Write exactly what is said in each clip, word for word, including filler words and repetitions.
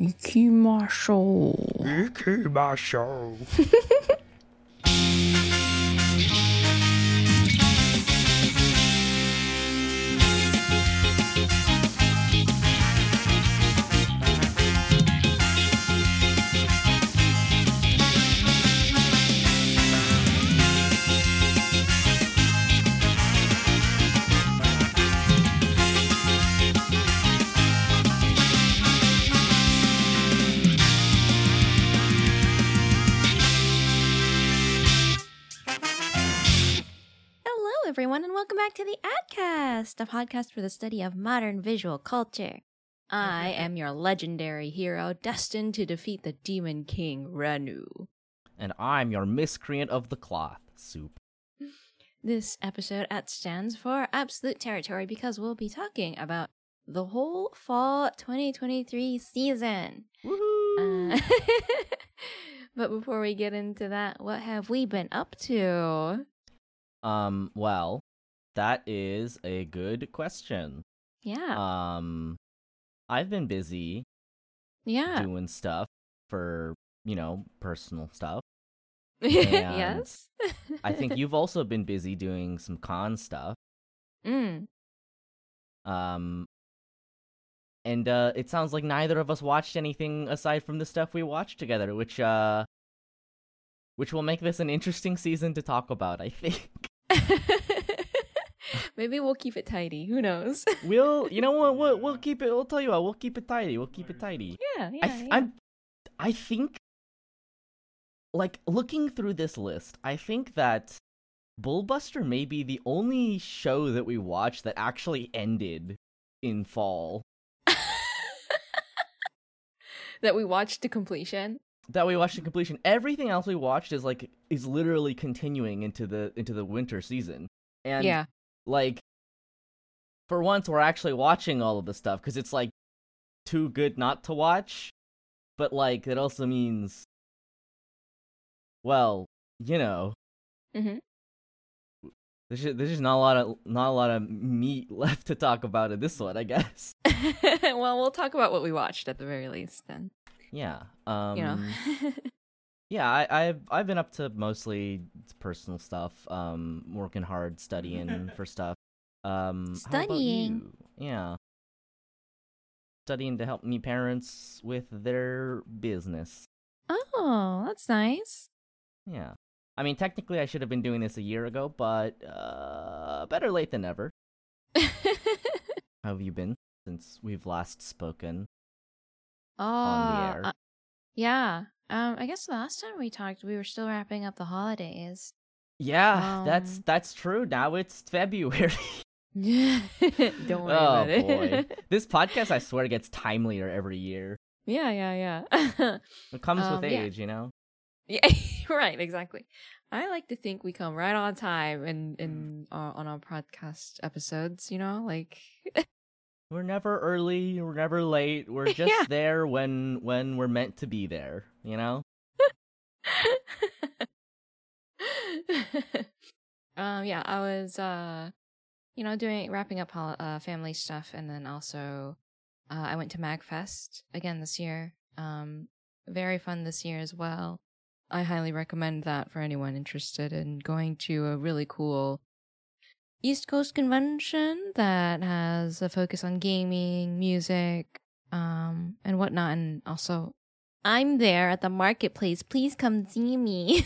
Ikimashou. Ikimashou. Everyone, and welcome back to the Adcast, a podcast for the study of modern visual culture. I am your legendary hero, destined to defeat the Demon King, Renu. And I'm your miscreant of the cloth, Soup. This episode at stands for Absolute Territory because we'll be talking about the whole fall twenty twenty-three season. Woohoo! Uh, but before we get into that, what have we been up to? Um, well, that is a good question. Yeah. Um, I've been busy Yeah. doing stuff for, you know, personal stuff. Yes. I think you've also been busy doing some con stuff. Mm. Um, and uh, it sounds like neither of us watched anything aside from the stuff we watched together, which uh, which will make this an interesting season to talk about, I think. Maybe we'll keep it tidy. Who knows? We'll, you know what? We'll, we'll keep it. We'll tell you what. We'll keep it tidy. We'll keep it tidy. Yeah, yeah, I, th- yeah. I'm, I think, like looking through this list, I think that Bullbuster may be the only show that we watched that actually ended in fall. That we watched to completion. That we watched to completion. Everything else we watched is like is literally continuing into the into the winter season. And Yeah. like, for once, we're actually watching all of the stuff because it's like too good not to watch. But like, it also means, well, you know, Mm-hmm. there's just, there's just not a lot of not a lot of meat left to talk about in this one, I guess. Well, we'll talk about what we watched at the very least, then. Yeah. Um. You know. Yeah, I, I've I've been up to mostly personal stuff. Um, working hard, studying for stuff. Um, how about Studying? you? Yeah. Studying to help me parents with their business. Oh, that's nice. Yeah. I mean, technically, I should have been doing this a year ago, but uh, better late than never. How have you been since we've last spoken Oh, on the air? uh, yeah. Um, I guess the last time we talked, we were still wrapping up the holidays. Yeah, that's um, that's true. Now it's February. Don't worry Oh about it. boy, this podcast, I swear, gets timelier every year. Yeah, yeah, yeah. It comes Um, with yeah. age, you know. Yeah, right, exactly. I like to think we come right on time in in uh, on our podcast episodes. You know, like We're never early. We're never late. We're just Yeah. there when when we're meant to be there. You know. um, yeah, I was uh, you know, doing wrapping up hol- uh family stuff, and then also uh, I went to MagFest again this year. Um, very fun this year as well. I highly recommend that for anyone interested in going to a really cool East Coast convention that has a focus on gaming, music, um, and whatnot. And also, I'm there at the marketplace. Please come see me.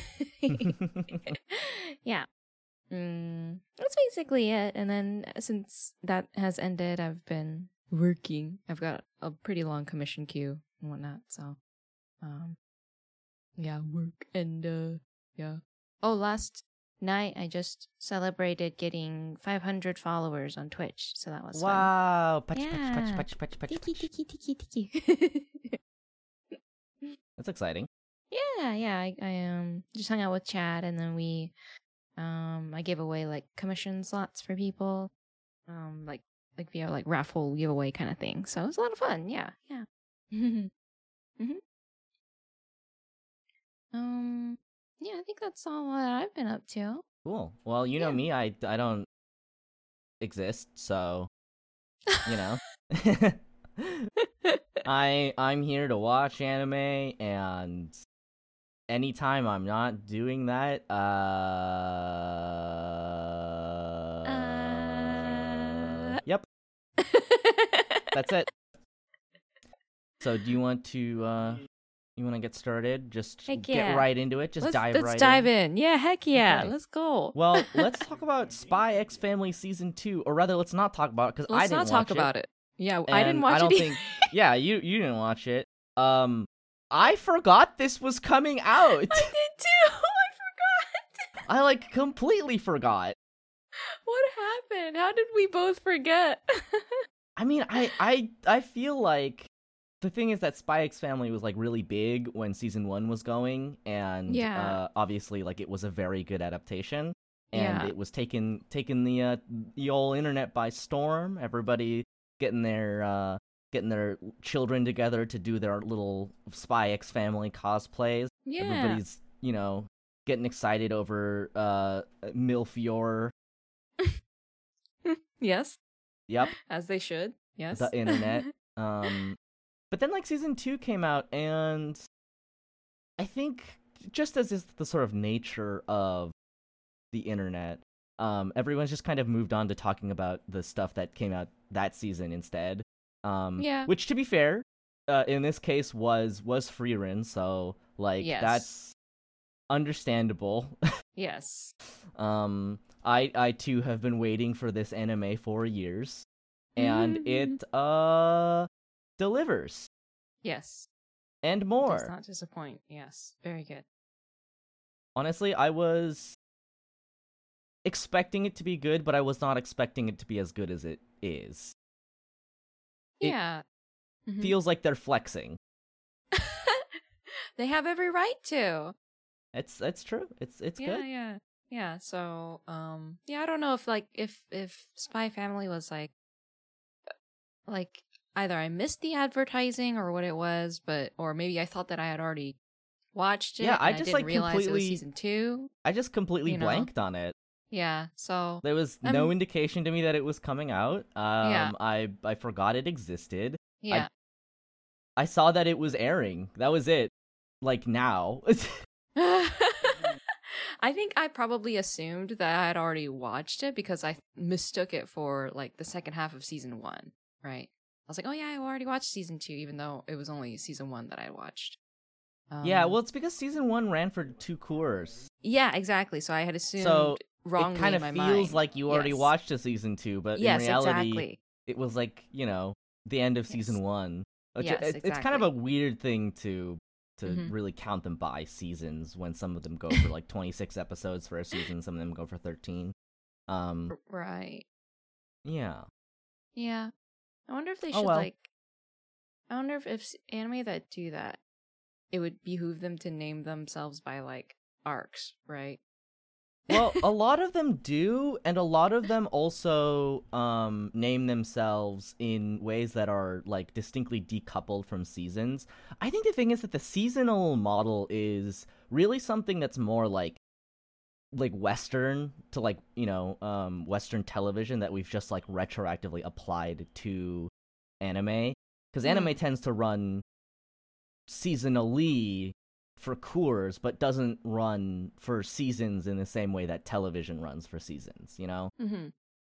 Yeah. Mm, that's basically it. And then since that has ended, I've been working. I've got a pretty long commission queue and whatnot. So, um, yeah, work and, uh, yeah. Oh, last night I just celebrated getting five hundred followers on Twitch. So that was fun. Wow! Patch, Yeah. patch, patch, patch, patch, Tiki, patch. tiki, tiki, tiki. That's exciting. Yeah, yeah. I, I um just hung out with Chad, and then we um I gave away like commission slots for people, um like like via like raffle giveaway kind of thing. So it was a lot of fun. Yeah, yeah. hmm Um, yeah, I think that's all that I've been up to. Cool. Well, you know Yeah. me. I I don't exist, so you know. I I'm here to watch anime, and anytime I'm not doing that, uh, Uh... yep, that's it. So, do you want to uh, you want to get started? Just Heck get yeah. right into it. Just let's, dive let's right dive in. in. Yeah, heck yeah. Okay. Let's go. Well, let's talk about Spy X Family season two, or rather, let's not talk about it because I let's didn't not talk watch about it. it. Yeah, I didn't and watch I don't it. think. Yeah, you you didn't watch it. Um, I forgot this was coming out. I did too. I forgot. I like completely forgot. What happened? How did we both forget? I mean, I I I feel like the thing is that Spy X Family was like really big when season one was going, and Yeah. uh, obviously like it was a very good adaptation, and Yeah. it was taking taking the uh, the old internet by storm. Everybody getting their uh, getting their children together to do their little Spy X Family cosplays. Yeah. Everybody's you know getting excited over uh, Milfior. Yes. Yep. As they should. Yes. The internet. Um, but then like season two came out, and I think just as is the sort of nature of the internet, um, everyone's just kind of moved on to talking about the stuff that came out that season instead. Um, Yeah. Which, to be fair, uh, in this case was was Frieren, so like Yes. that's understandable. Yes. um, I I too have been waiting for this anime for years, and it uh delivers Yes. and Does more. not disappoint. Yes. Very good. Honestly, I was expecting it to be good, but I was not expecting it to be as good as it is. It Yeah. Mhm. Feels like they're flexing. They have every right to. It's it's true. It's it's Yeah, good. yeah. Yeah, so um yeah, I don't know if like if if Spy Family was like like either I missed the advertising or what it was, but or maybe I thought that I had already watched it. Yeah, I and just, didn't like, realize it was completely- season two. I just completely You know? blanked on it. Yeah, so There was Um, no indication to me that it was coming out. Um, Yeah. I I forgot it existed. yeah. I saw that it was airing. That was it. Like now. I think I probably assumed that I had already watched it because I mistook it for like the second half of season one, right? I was like, oh yeah, I already watched season two, even though it was only season one that I watched. Um, Yeah, well, it's because season one ran for two cours. yeah, exactly. So I had assumed So wrongly it kind in of my feels mind. like you already Yes. watched a season two, but yes, in reality, exactly. it was like, you know, the end of season Yes. one. Which Yes, it- It's kind of a exactly. weird thing to to Mhm. really count them by seasons when some of them go for like twenty-six episodes for a season, some of them go for thirteen. Um, R- Right. yeah. Yeah. I wonder if they Oh, should well. like. I wonder if if s- anime that do that, it would behoove them to name themselves by like arcs, right? Well, a lot of them do, and a lot of them also um, name themselves in ways that are like distinctly decoupled from seasons. I think the thing is that the seasonal model is really something that's more like like Western to like you know um, Western television that we've just like retroactively applied to anime, because Mm. anime tends to run seasonally for cours, but doesn't run for seasons in the same way that television runs for seasons, you know? Mm-hmm.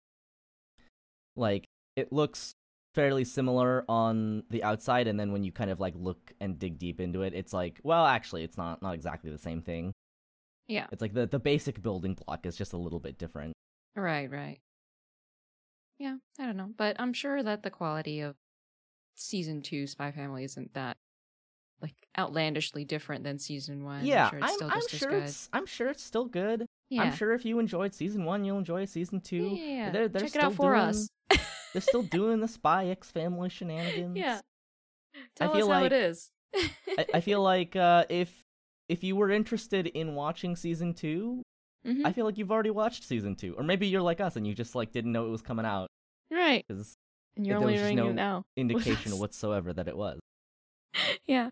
Like, it looks fairly similar on the outside, and then when you kind of, like, look and dig deep into it, it's like, well, actually, it's not, not exactly the same thing. Yeah. It's like the, the basic building block is just a little bit different. Right, right. Yeah, I don't know. But I'm sure that the quality of season two Spy Family isn't that like outlandishly different than season one. Yeah, I'm sure it's I'm, still I'm just sure as good. it's I'm sure it's still good. Yeah. I'm sure if you enjoyed season one, you'll enjoy season two. Yeah. They're, they're Check it still out for doing, us. They're still doing the Spy X Family shenanigans. Yeah. Tell feel us how like- it is. I, I feel like uh, if if you were interested in watching season two, Mhm. I feel like you've already watched season two, or maybe you're like us and you just like didn't know it was coming out Right. because And you're there only was just doing no it now. indication us. whatsoever that it was. Yeah.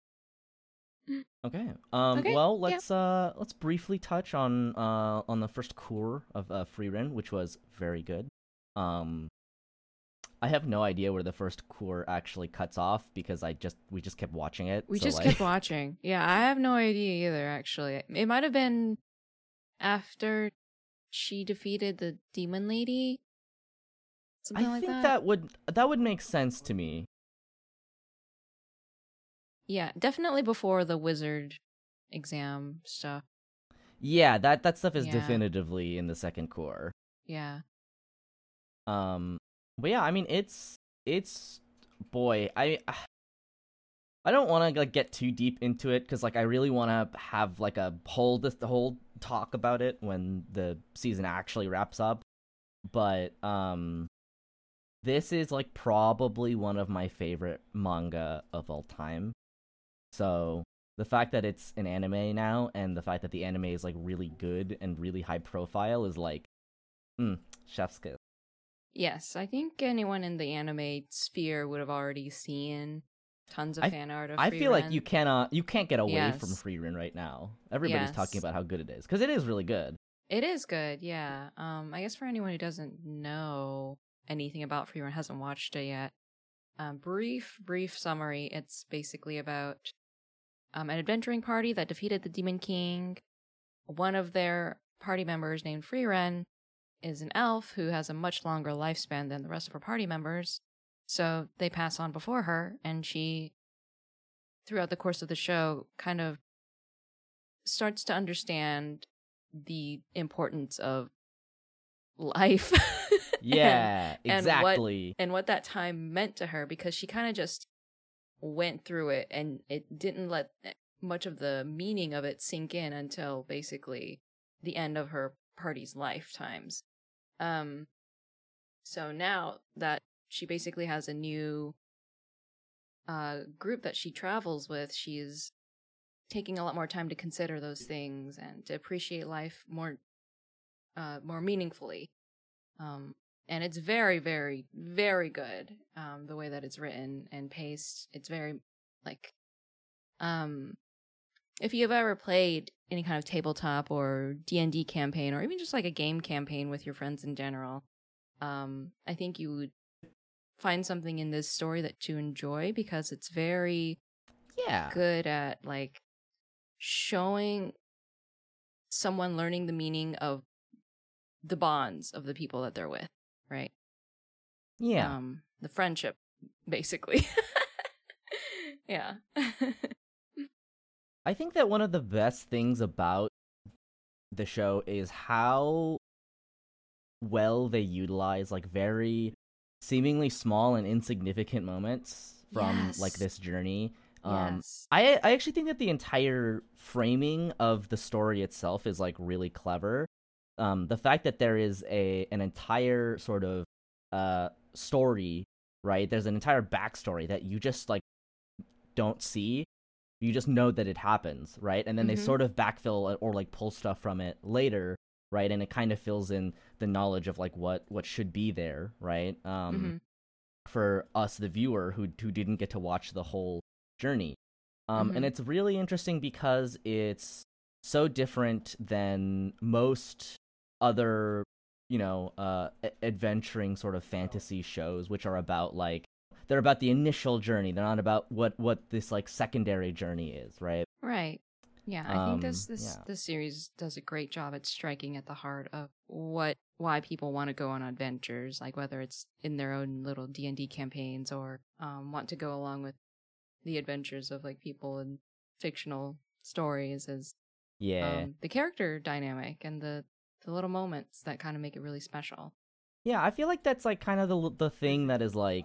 Okay. Um. Okay, Well, yeah. let's uh let's briefly touch on uh on the first core of uh, Frieren, which was very good. Um. I have no idea where the first cour actually cuts off because I just we just kept watching it. We so, just like... kept watching. Yeah, I have no idea either, actually. It might have been after she defeated the demon lady. Something I like think that. that would that would make sense to me. Yeah, definitely before the wizard exam stuff. Yeah, that that stuff is Yeah. definitively in the second cour. Yeah. Um, but yeah, I mean, it's it's boy, I I don't want to like get too deep into it because like I really want to have like a whole this the whole talk about it when the season actually wraps up. But um, this is like probably one of my favorite manga of all time. So the fact that it's an anime now and the fact that the anime is like really good and really high profile is like, mm, chef's kiss. Yes, I think anyone in the anime sphere would have already seen tons of I, fan art of I Free feel like Ren. you cannot, you can't get away Yes. from Free Ren right now. Everybody's Yes. talking about how good it is because it is really good. It is good, yeah. Um, I guess for anyone who doesn't know anything about Free Ren, hasn't watched it yet, um, brief, brief summary. It's basically about um, an adventuring party that defeated the Demon King. One of their party members, named Free Ren, is an elf who has a much longer lifespan than the rest of her party members. So they pass on before her, and she, throughout the course of the show, kind of starts to understand the importance of life. Yeah, and, and what, exactly. and what that time meant to her, because she kind of just went through it and it didn't let much of the meaning of it sink in until basically the end of her party's lifetimes. Um, so now that she basically has a new uh, group that she travels with, she's taking a lot more time to consider those things and to appreciate life more, uh, more meaningfully. Um, and it's very, very, very good. Um, the way that it's written and paced, it's very like, um, if you've ever played any kind of tabletop or D and D campaign, or even just like a game campaign with your friends in general, um, I think you would find something in this story that you enjoy because it's very Yeah. good at like showing someone learning the meaning of the bonds of the people that they're with, right? Yeah. Um, the friendship, basically. Yeah. I think that one of the best things about the show is how well they utilize like very seemingly small and insignificant moments from Yes. like this journey. Um, Yes. I I actually think that the entire framing of the story itself is like really clever. Um, the fact that there is a an entire sort of uh story, right? There's an entire backstory that you just like don't see. You just know that it happens, right? And then they Mhm. sort of backfill or like pull stuff from it later, right? And it kind of fills in the knowledge of like what what should be there, right? Um, Mhm. for us, the viewer, who who didn't get to watch the whole journey. Um, Mhm. and it's really interesting because it's so different than most other, you know, uh, a- adventuring sort of fantasy shows, which are about like they're about the initial journey. They're not about what what this like secondary journey is, right? Right. Yeah, I Um, think this this yeah. this series does a great job at striking at the heart of what why people want to go on adventures, like whether it's in their own little D and D campaigns or um, want to go along with the adventures of like people in fictional stories, as Yeah. um, the character dynamic and the the little moments that kind of make it really special. Yeah, I feel like that's like kind of the the thing that is like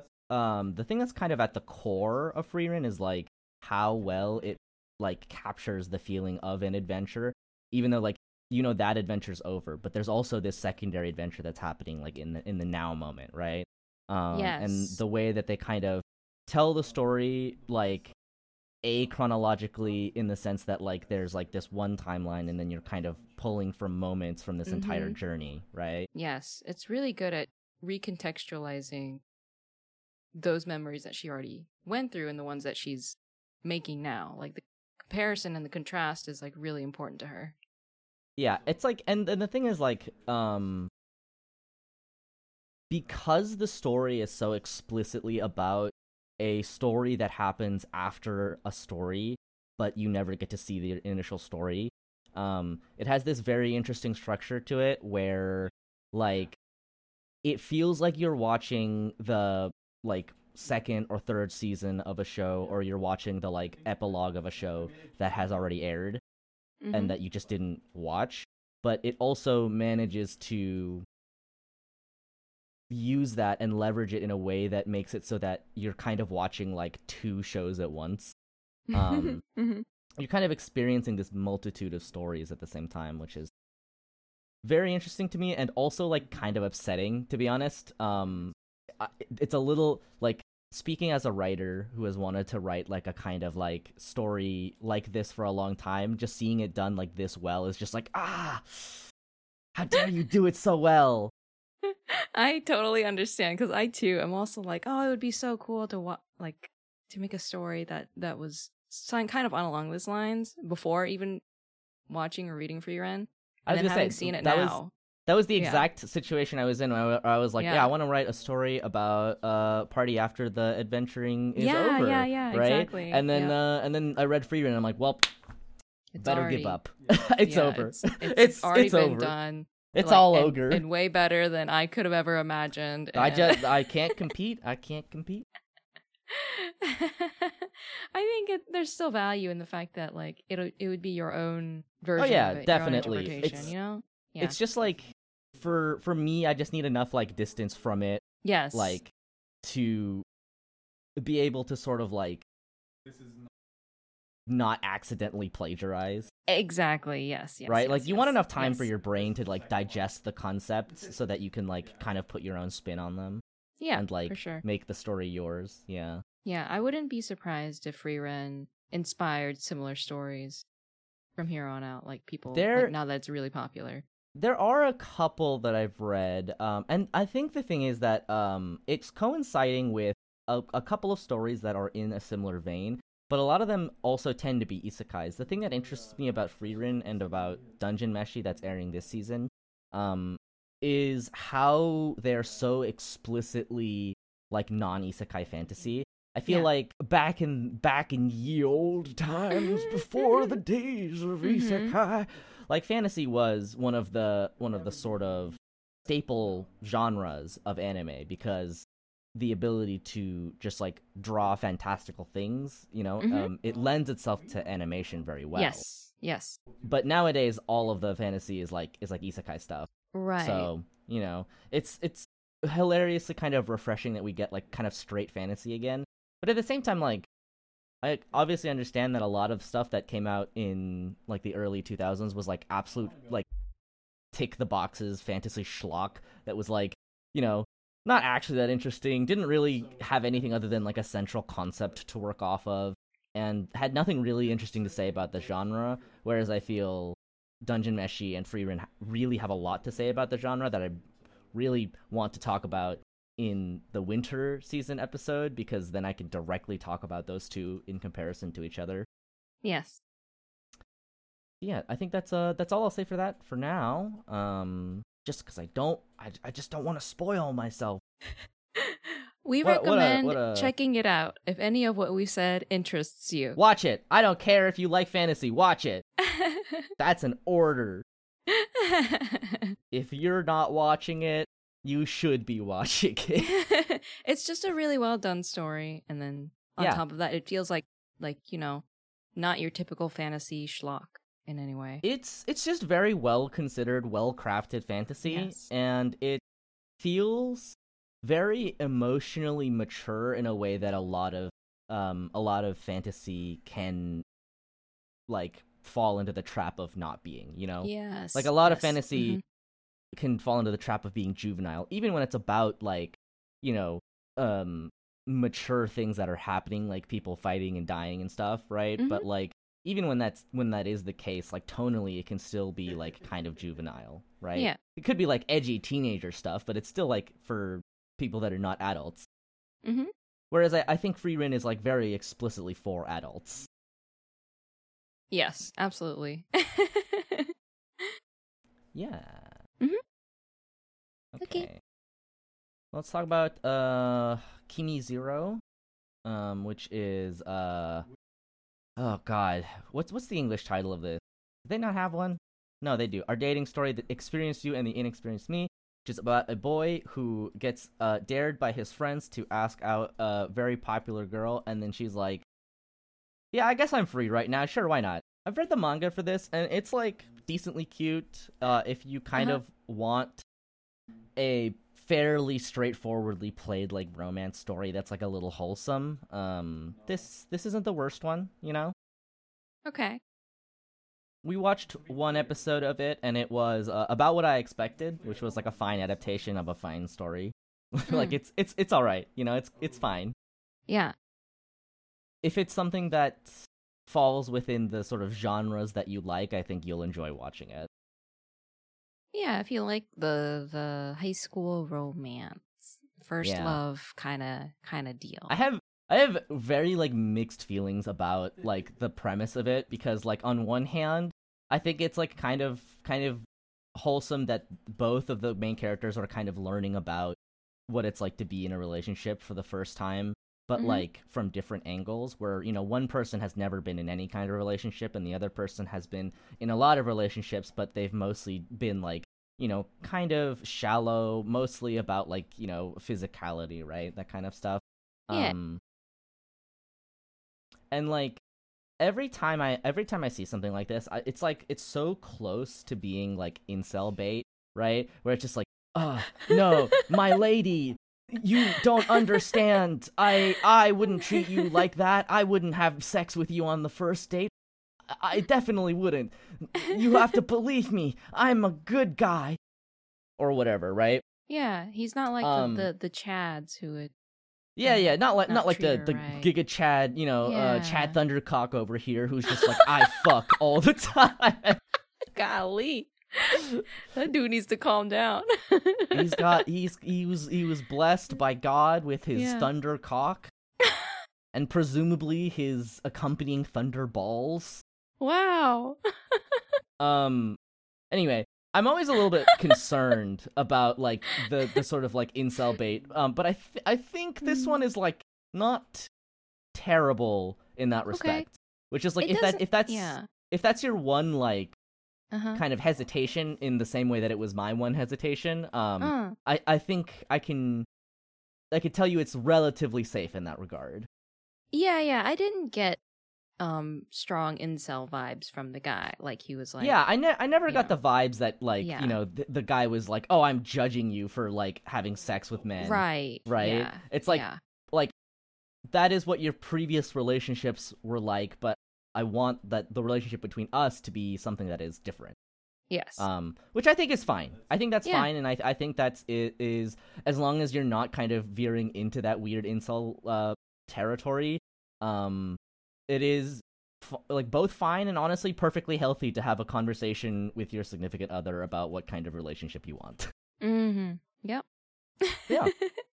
um the thing that's kind of at the core of Free Ren is like how well it like captures the feeling of an adventure, even though like you know that adventure's over, but there's also this secondary adventure that's happening like in the in the now moment, right? Um and Yes. the way that they kind of tell the story like a chronologically in the sense that like there's like this one timeline and then you're kind of pulling from moments from this entire Mhm. journey, right? Yes, it's really good at recontextualizing those memories that she already went through and the ones that she's making now. Like the comparison and the contrast is like really important to her. Yeah, it's like, and, and the thing is like, um, because the story is so explicitly about a story that happens after a story, but you never get to see the initial story. Um, it has this very interesting structure to it where, like, it feels like you're watching the, like, second or third season of a show, or you're watching the, like, epilogue of a show that has already aired Mhm. and that you just didn't watch. But it also manages to use that and leverage it in a way that makes it so that you're kind of watching, like, two shows at once. Um, Mhm. you're kind of experiencing this multitude of stories at the same time, which is very interesting to me, and also, like, kind of upsetting, to be honest. Um, I- it's a little, like, speaking as a writer who has wanted to write, like, a kind of, like, story like this for a long time, just seeing it done, like, this well is just like, ah, how dare you do it so well? I totally understand, because I too am also like, oh, it would be so cool to wa- like to make a story that that was some- kind of on along those lines before even watching or reading Free Ren, I was and then gonna having say, seen it that was now. that was the Yeah. exact situation I was in. Where I, where I was like, yeah, Yeah. I want to write a story about uh party after the adventuring is Yeah, over, yeah, yeah, right? exactly. And then Yep. uh and then I read Free Ren, and I'm like, well, It's better already, give up. It's yeah, over. It's, it's, It's already it's been over. done. It's like, all and, ogre. and way better than I could have ever imagined. I and- just I can't compete. I can't compete. I think it, there's still value in the fact that like it it would be your own version. Oh, yeah, of it, definitely. Your own interpretation, It's- you know. Yeah. It's just like for for me, I just need enough, like, distance from it, yes. like, to be able to sort of, like, not accidentally plagiarize. exactly. Yes. Yes. Right? yes, Like, you yes, want enough time for yes. your brain to, like, digest the concepts so that you can, like, kind of put your own spin on them Yeah. and, like, for sure. make the story yours. Yeah. Yeah, I wouldn't be surprised if Free Ren inspired similar stories from here on out. Like people, There- like, now that it's really popular. There are a couple that I've read, um, and I think the thing is that um, it's coinciding with a, a couple of stories that are in a similar vein, but a lot of them also tend to be isekais. The thing that interests me about Frieren and about Dungeon Meshi that's airing this season um, is how they're so explicitly, like, non-isekai fantasy. I feel Yeah. like back in back in ye old times, before the days of Mhm. isekai, like, fantasy was one of the one of the sort of staple genres of anime, because the ability to just, like, draw fantastical things, you know, Mhm. um, it lends itself to animation very well. Yes. Yes. But nowadays, all of the fantasy is like is like isekai stuff. Right. So, you know, it's it's hilariously kind of refreshing that we get, like, kind of straight fantasy again. But at the same time, like, I obviously understand that a lot of stuff that came out in, like, the early two thousands was, like, absolute, like, tick the boxes fantasy schlock that was, like, you know, not actually that interesting, didn't really have anything other than, like, a central concept to work off of, and had nothing really interesting to say about the genre, whereas I feel Dungeon Meshi and Frieren really have a lot to say about the genre that I really want to talk about in the winter season episode, because then I can directly talk about those two in comparison to each other. Yes. Yeah, I think that's uh that's all I'll say for that for now. Um, just because I don't, I, I just don't want to spoil myself. We What- what a- recommend what a- checking it out if any of what we said interests you. Watch it. I don't care if you like fantasy. Watch it. That's an order. If you're not watching it, you should be watching it. It's just a really well done story, and then on Yeah. top of that, it feels like like you know, not your typical fantasy schlock in any way. It's it's just very well considered, well crafted fantasy, Yes. and it feels very emotionally mature in a way that a lot of um a lot of fantasy can, like, fall into the trap of not being, you know? Yes. Like, a lot of yes. fantasy Mhm. can fall into the trap of being juvenile, even when it's about, like, you know, um mature things that are happening, like people fighting and dying and stuff, right? Mhm. But, like, even when that's when that is the case, like, tonally it can still be, like, kind of juvenile, right? Yeah. It could be, like, edgy teenager stuff, but it's still, like, for people that are not adults. Mhm. Whereas I, I think Frieren is, like, very explicitly for adults. Yes, absolutely. Yeah. Mhm. Okay. Okay. let's talk about uh Kimi Zero, um, which is uh oh god, what's what's the English title of this? Do they not have one? No, they do. Our dating story, the experienced you and the inexperienced me, which is about a boy who gets uh dared by his friends to ask out a very popular girl, and then she's like, "Yeah, I guess I'm free right now. Sure, why not?" I've read the manga for this, and it's like decently cute. Uh, if you kind Uh-huh. of want a fairly straightforwardly played like romance story that's like a little wholesome, um, this this isn't the worst one, you know. Okay. We watched one episode of it, and it was uh, about what I expected, which was like a fine adaptation of a fine story. Like Mm. it's it's it's all right, you know. It's it's fine. Yeah. If it's something that falls within the sort of genres that you like, I think you'll enjoy watching it. Yeah, if you like the the high school romance, first Yeah. love kind of kind of deal. I have I have very like mixed feelings about like the premise of it, because like on one hand, I think it's like kind of kind of wholesome that both of the main characters are kind of learning about what it's like to be in a relationship for the first time, but Mhm. like from different angles, where you know one person has never been in any kind of relationship and the other person has been in a lot of relationships, but they've mostly been like, you know, kind of shallow, mostly about like, you know, physicality, right? That kind of stuff. Yeah. Um and like every time I every time I see something like this, I, it's like it's so close to being like incel bait, right? Where it's just like, oh no, my lady, you don't understand. I I wouldn't treat you like that. I wouldn't have sex with you on the first date. I, I definitely wouldn't. You have to believe me. I'm a good guy, or whatever, right? Yeah, he's not like Um, the, the the Chads who would. Yeah, yeah, not like Not not like treat the her the right. Giga Chad, you know, uh, Yeah. Chad Thundercock over here, who's just like, I fuck all the time. Golly, that dude needs to calm down. He's got he's he was he was blessed by God with his Yeah. thunder cock, and presumably his accompanying thunder balls. Wow. Um. Anyway, I'm always a little bit concerned about like the the sort of like incel bait. Um. But I th- I think this Mm. one is like not terrible in that respect. Which is like It if that doesn't- if that's yeah. if that's your one like Uh huh. kind of hesitation in the same way that it was my one hesitation, um, Uh. I I think I can I could tell you it's relatively safe in that regard. Yeah, yeah. I didn't get um strong incel vibes from the guy. Like he was like, yeah, I ne- I never you got know. the vibes that like Yeah. you know th- the guy was like, oh, I'm judging you for like having sex with men. right, right? Yeah. It's like yeah. like that is what your previous relationships were like, but I want that the relationship between us to be something that is different. Yes. Um, which I think is fine. I think that's Yeah. fine, and I I think that's it is as long as you're not kind of veering into that weird incel uh territory. Um, it is f- like both fine and honestly perfectly healthy to have a conversation with your significant other about what kind of relationship you want. mm-hmm. Yep. Yeah.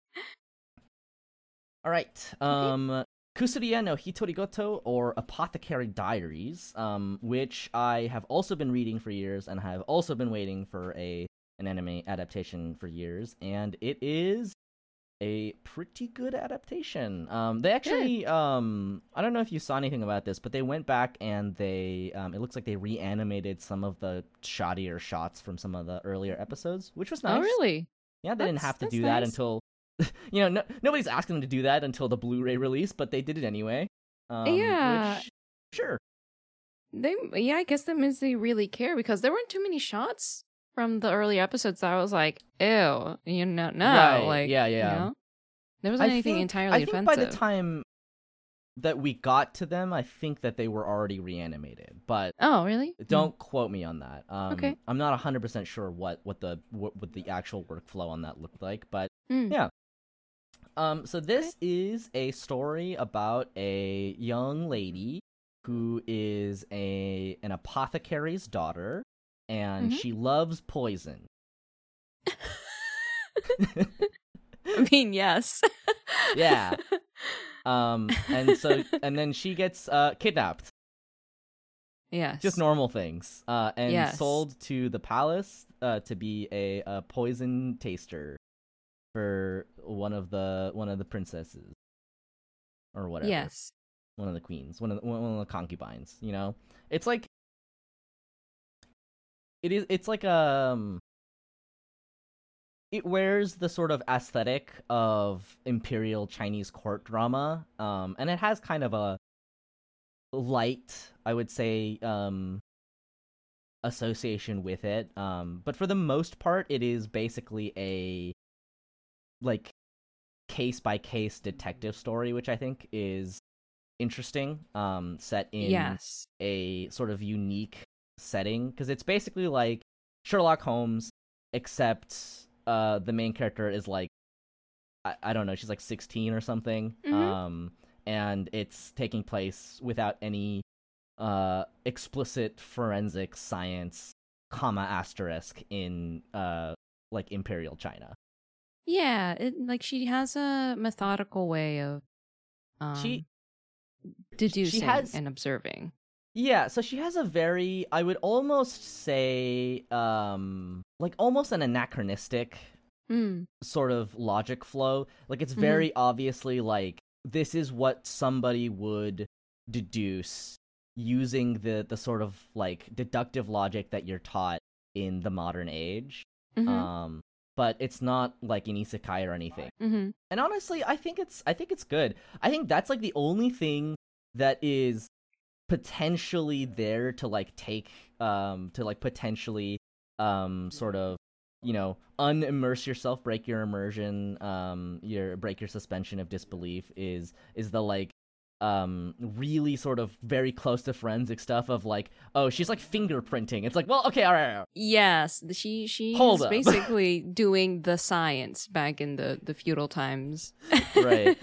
All right. Um, Kusuriya no Hitorigoto, or Apothecary Diaries, um, which I have also been reading for years and have also been waiting for a an anime adaptation for years, and it is a pretty good adaptation. Um, they actually, um, I don't know if you saw anything about this, but they went back and they, um, it looks like they reanimated some of the shoddier shots from some of the earlier episodes, which was nice. Oh, really? Yeah, they didn't That's- have to that's do that nice. until, you know, no, nobody's asking them to do that until the Blu-ray release, but they did it anyway. Um, Yeah. Which, sure. They, yeah, I guess that means they really care because there weren't too many shots from the early episodes that I was like, ew, you know, no, Right, like, yeah, yeah. You know? There wasn't I anything think, entirely I think offensive. by the time that we got to them, I think that they were already reanimated, but Oh, really? don't quote me on that. Um, Okay. I'm not one hundred percent sure what, what the what, what the actual workflow on that looked like, but Mm. yeah. Um, so this is a story about a young lady who is a an apothecary's daughter, and Mhm. she loves poison. I mean, yes. Yeah. Um, and so and then she gets uh kidnapped. Yes. Just normal things. Uh, and Yes. sold to the palace uh to be a, a poison taster. for one of the one of the princesses or whatever. Yes. One of the queens, one of the, one of the concubines. You know, it's like it is. It's like um. It wears the sort of aesthetic of imperial Chinese court drama, um, and it has kind of a light, I would say, um, association with it. Um, but for the most part, it is basically a like case by case detective story, which I think is interesting. Um, set in Yes. a sort of unique setting, because it's basically like Sherlock Holmes, except uh the main character is like I, I don't know, she's like sixteen or something. Mhm. Um and it's taking place without any uh explicit forensic science comma asterisk in uh like imperial China. Yeah, it like she has a methodical way of um She deducing has- and observing. Yeah, so she has a very, I would almost say, um, like almost an anachronistic Mm. sort of logic flow. Like it's Mhm. very obviously like this is what somebody would deduce using the the sort of like deductive logic that you're taught in the modern age. Mhm. Um, but it's not like an isekai or anything. Mhm. And honestly, I think it's I think it's good. I think that's like the only thing that is potentially there to like take um to like potentially um sort of, you know, unimmerse yourself, break your immersion, um your break your suspension of disbelief is is the like um really sort of very close to forensic stuff of like, oh, she's like fingerprinting. It's like, well, okay, all right, all right. Yes, the- she she Hold is up. basically doing the science back in the the feudal times. Right.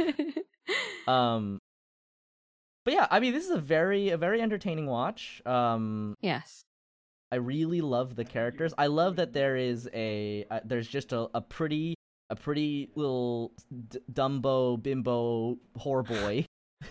Um but yeah, I mean, this is a very a very entertaining watch. Um Yes. I really love the characters. I love that there is a uh, there's just a, a pretty a pretty little d- Dumbo bimbo whore boy.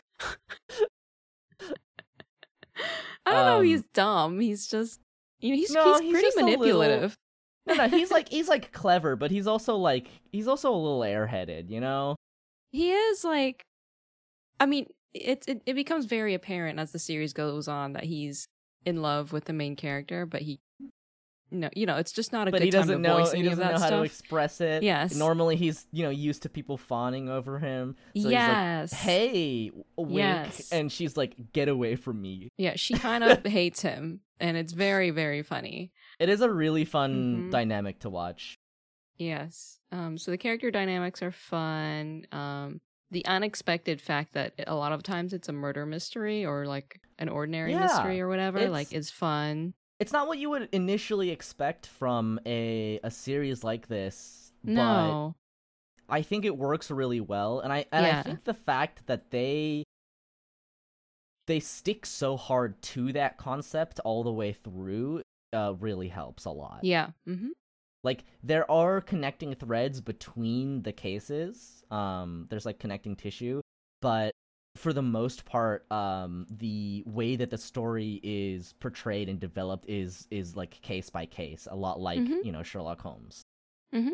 I don't know if Um, he's dumb. He's just you know, he's No, he's he's pretty just a little- manipulative. No, no, he's like he's like clever, but he's also like he's also a little airheaded, you know? He is like I mean, it, it it becomes very apparent as the series goes on that he's in love with the main character, but he no, you know, it's just not a But good he time doesn't to know voice he any of doesn't that know how stuff. to express it. Yes. Normally he's, you know, used to people fawning over him. So Yes. he's like, "Hey, wink." Yes. And she's like, "Get away from me." Yeah, she kind of hates him, and it's very, very funny. It is a really fun Mhm. dynamic to watch. Yes. Um. So the character dynamics are fun. Um. The unexpected fact that a lot of times it's a murder mystery or like an ordinary Yeah, mystery or whatever, it's- like, is fun. It's not what you would initially expect from a a series like this, No. but I think it works really well, and I and I Yeah. think the fact that they they stick so hard to that concept all the way through uh, really helps a lot. Yeah. Mm-hmm. Like there are connecting threads between the cases. Um, there's like connecting tissue, but for the most part, um, the way that the story is portrayed and developed is is like case by case, a lot like Mhm. you know Sherlock Holmes. Mhm.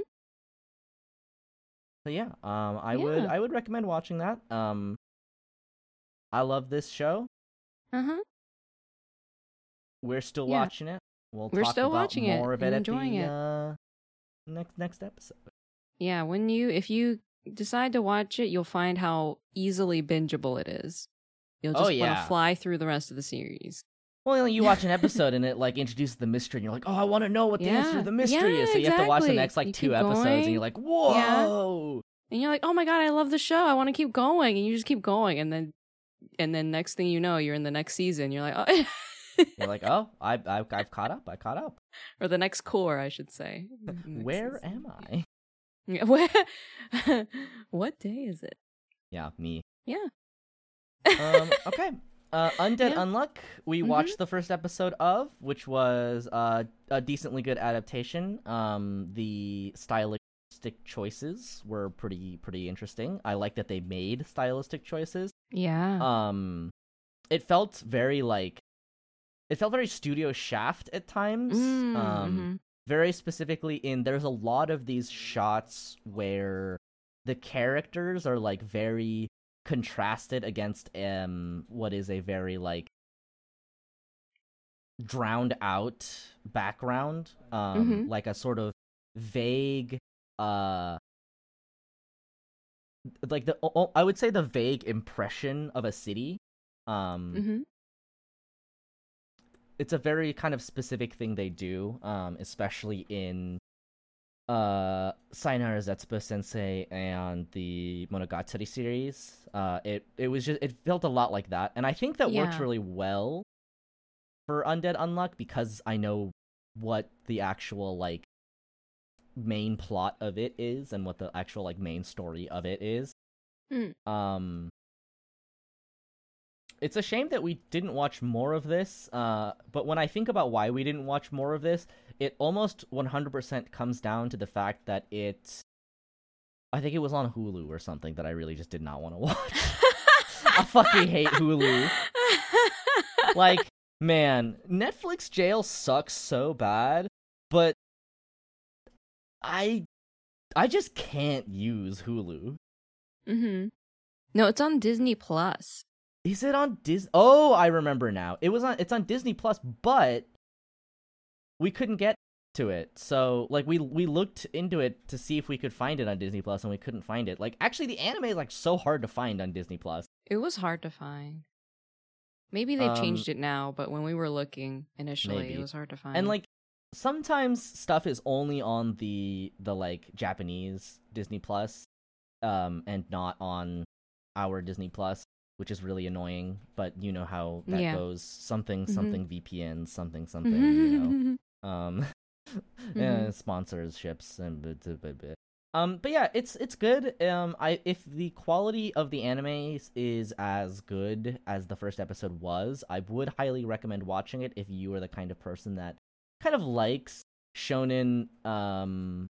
So yeah, um, I would Yeah. I would recommend watching that. Um, I love this show. Uh-huh. We're still Yeah. watching it. We'll We're talk still about watching it more of it and at enjoying the it. Uh, next next episode. Yeah, when you if you decide to watch it, you'll find how easily bingeable it is. You'll just Oh, want yeah. to fly through the rest of the series. Well, you know, you watch an episode and it like introduces the mystery, and you're like, "Oh, I want to know what the answer Yeah. to the mystery Yeah, is." So you have to watch the exactly. next like You two keep episodes, and going. you're like, "Whoa!" And you're like, "Oh my god, I love the show. I want to keep going." And you just keep going, and then and then next thing you know, you're in the next season. You're like, "Oh." You're like, "Oh, I, I I've caught up. I caught up. Or the next core, I should say. Next Where season. am I?" Yeah, where- what day is it? Yeah, me. Yeah. Um, okay. Uh, Undead Yeah. Unluck, we Mhm. watched the first episode of, which was uh, a decently good adaptation. Um, the stylistic choices were pretty pretty interesting. I like that they made stylistic choices. Yeah. Um, it felt very like, it felt very Studio Shaft at times. Mm, um, mhm. very specifically in there's a lot of these shots where the characters are like very contrasted against um what is a very like drowned out background, um Mhm. like a sort of vague uh like the o- I would say the vague impression of a city. um Mhm. it's a very kind of specific thing they do, um especially in uh Sayonara Zetsuba Sensei and the Monogatari series. Uh it it was just it felt a lot like that, and I think that works Yeah. really well for Undead Unluck because I know what the actual like main plot of it is and what the actual like main story of it is. Mm. Um it's a shame that we didn't watch more of this, uh but when I think about why we didn't watch more of this, it almost one hundred percent comes down to the fact that it I think it was on Hulu or something that I really just did not want to watch. I fucking hate Hulu. Like, man, Netflix jail sucks so bad, but I I just can't use Hulu. Mhm. No, it's on Disney Plus. Is it on Disney? Oh, I remember now. It was on it's on Disney Plus, but we couldn't get to it. So, like we we looked into it to see if we could find it on Disney Plus and we couldn't find it. Like actually the anime is like so hard to find on Disney Plus. It was hard to find. Maybe they've Um, changed it now, but when we were looking initially, maybe. it was hard to find. And like sometimes stuff is only on the the like Japanese Disney Plus, um, and not on our Disney Plus, which is really annoying. But you know how that Yeah. goes. Something Mhm. something V P N, something something. You know, um, yeah, sponsorships and blah, blah, blah, blah. um, but yeah, it's it's good. Um, I if the quality of the anime is as good as the first episode was, I would highly recommend watching it if you are the kind of person that kind of likes shonen um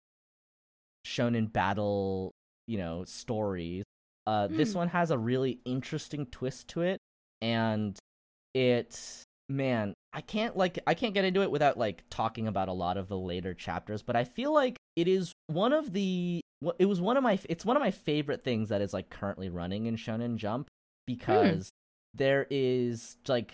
shonen battle, you know, stories. Uh this Hmm. one has a really interesting twist to it, and it man, I can't like I can't get into it without like talking about a lot of the later chapters, but I feel like it is one of the wh- it was one of my it's one of my favorite things that is like currently running in Shonen Jump, because there is like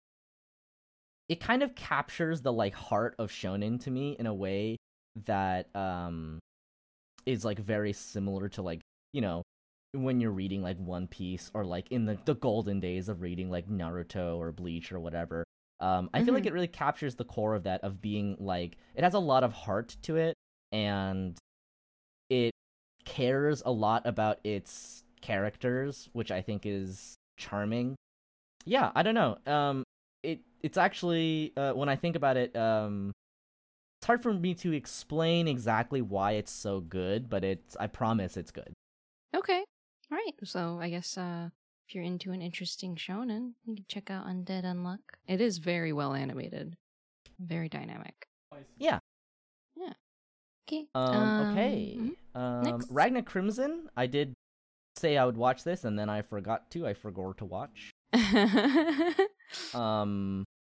it kind of captures the like heart of shonen to me in a way that um is like very similar to like, you know, when you're reading like One Piece or like in the, the golden days of reading like Naruto or Bleach or whatever. Um I feel like Mhm. it really captures the core of that, of being like it has a lot of heart to it, and it cares a lot about its characters, which I think is charming. Yeah, I don't know. Um it it's actually uh, when I think about it, um it's hard for me to explain exactly why it's so good, but it's I promise it's good. Okay. All right. So I guess uh, if you're into an interesting shonen, you can check out Undead Unluck. It is very well animated, very dynamic. Yeah. Okay. Um, okay. mhm. Um next. Ragna Crimson, I did say I would watch this and then I forgot to. I forgot to watch. Um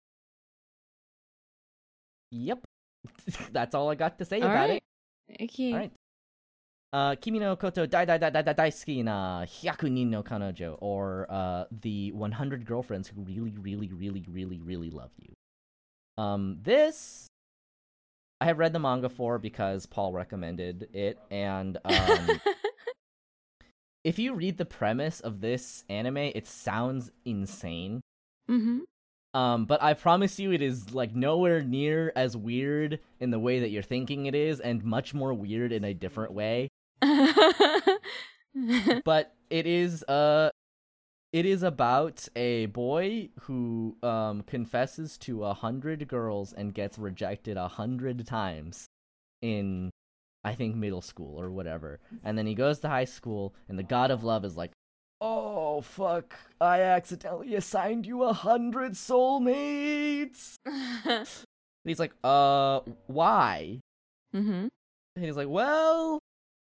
Yep. That's all I got to say All about right. it. Okay. All right. Uh, Kimi no Koto Dai Dai Dai Dai Dai Daisuki na Hyakunin no Kanojo, or uh, the one hundred girlfriends who really, really, really, really, really love you. Um, this I have read the manga for because Paul recommended it, and um, if you read the premise of this anime, it sounds insane. mm-hmm. Um, but I promise you, it is like nowhere near as weird in the way that you're thinking it is, and much more weird in a different way. But it is uh it is about a boy who um confesses to a hundred girls and gets rejected a hundred times in, I think, middle school or whatever. And then he goes to high school and the god of love is like, oh fuck, I accidentally assigned you a hundred soulmates. And he's like, uh why? mm-hmm. And he's like, well,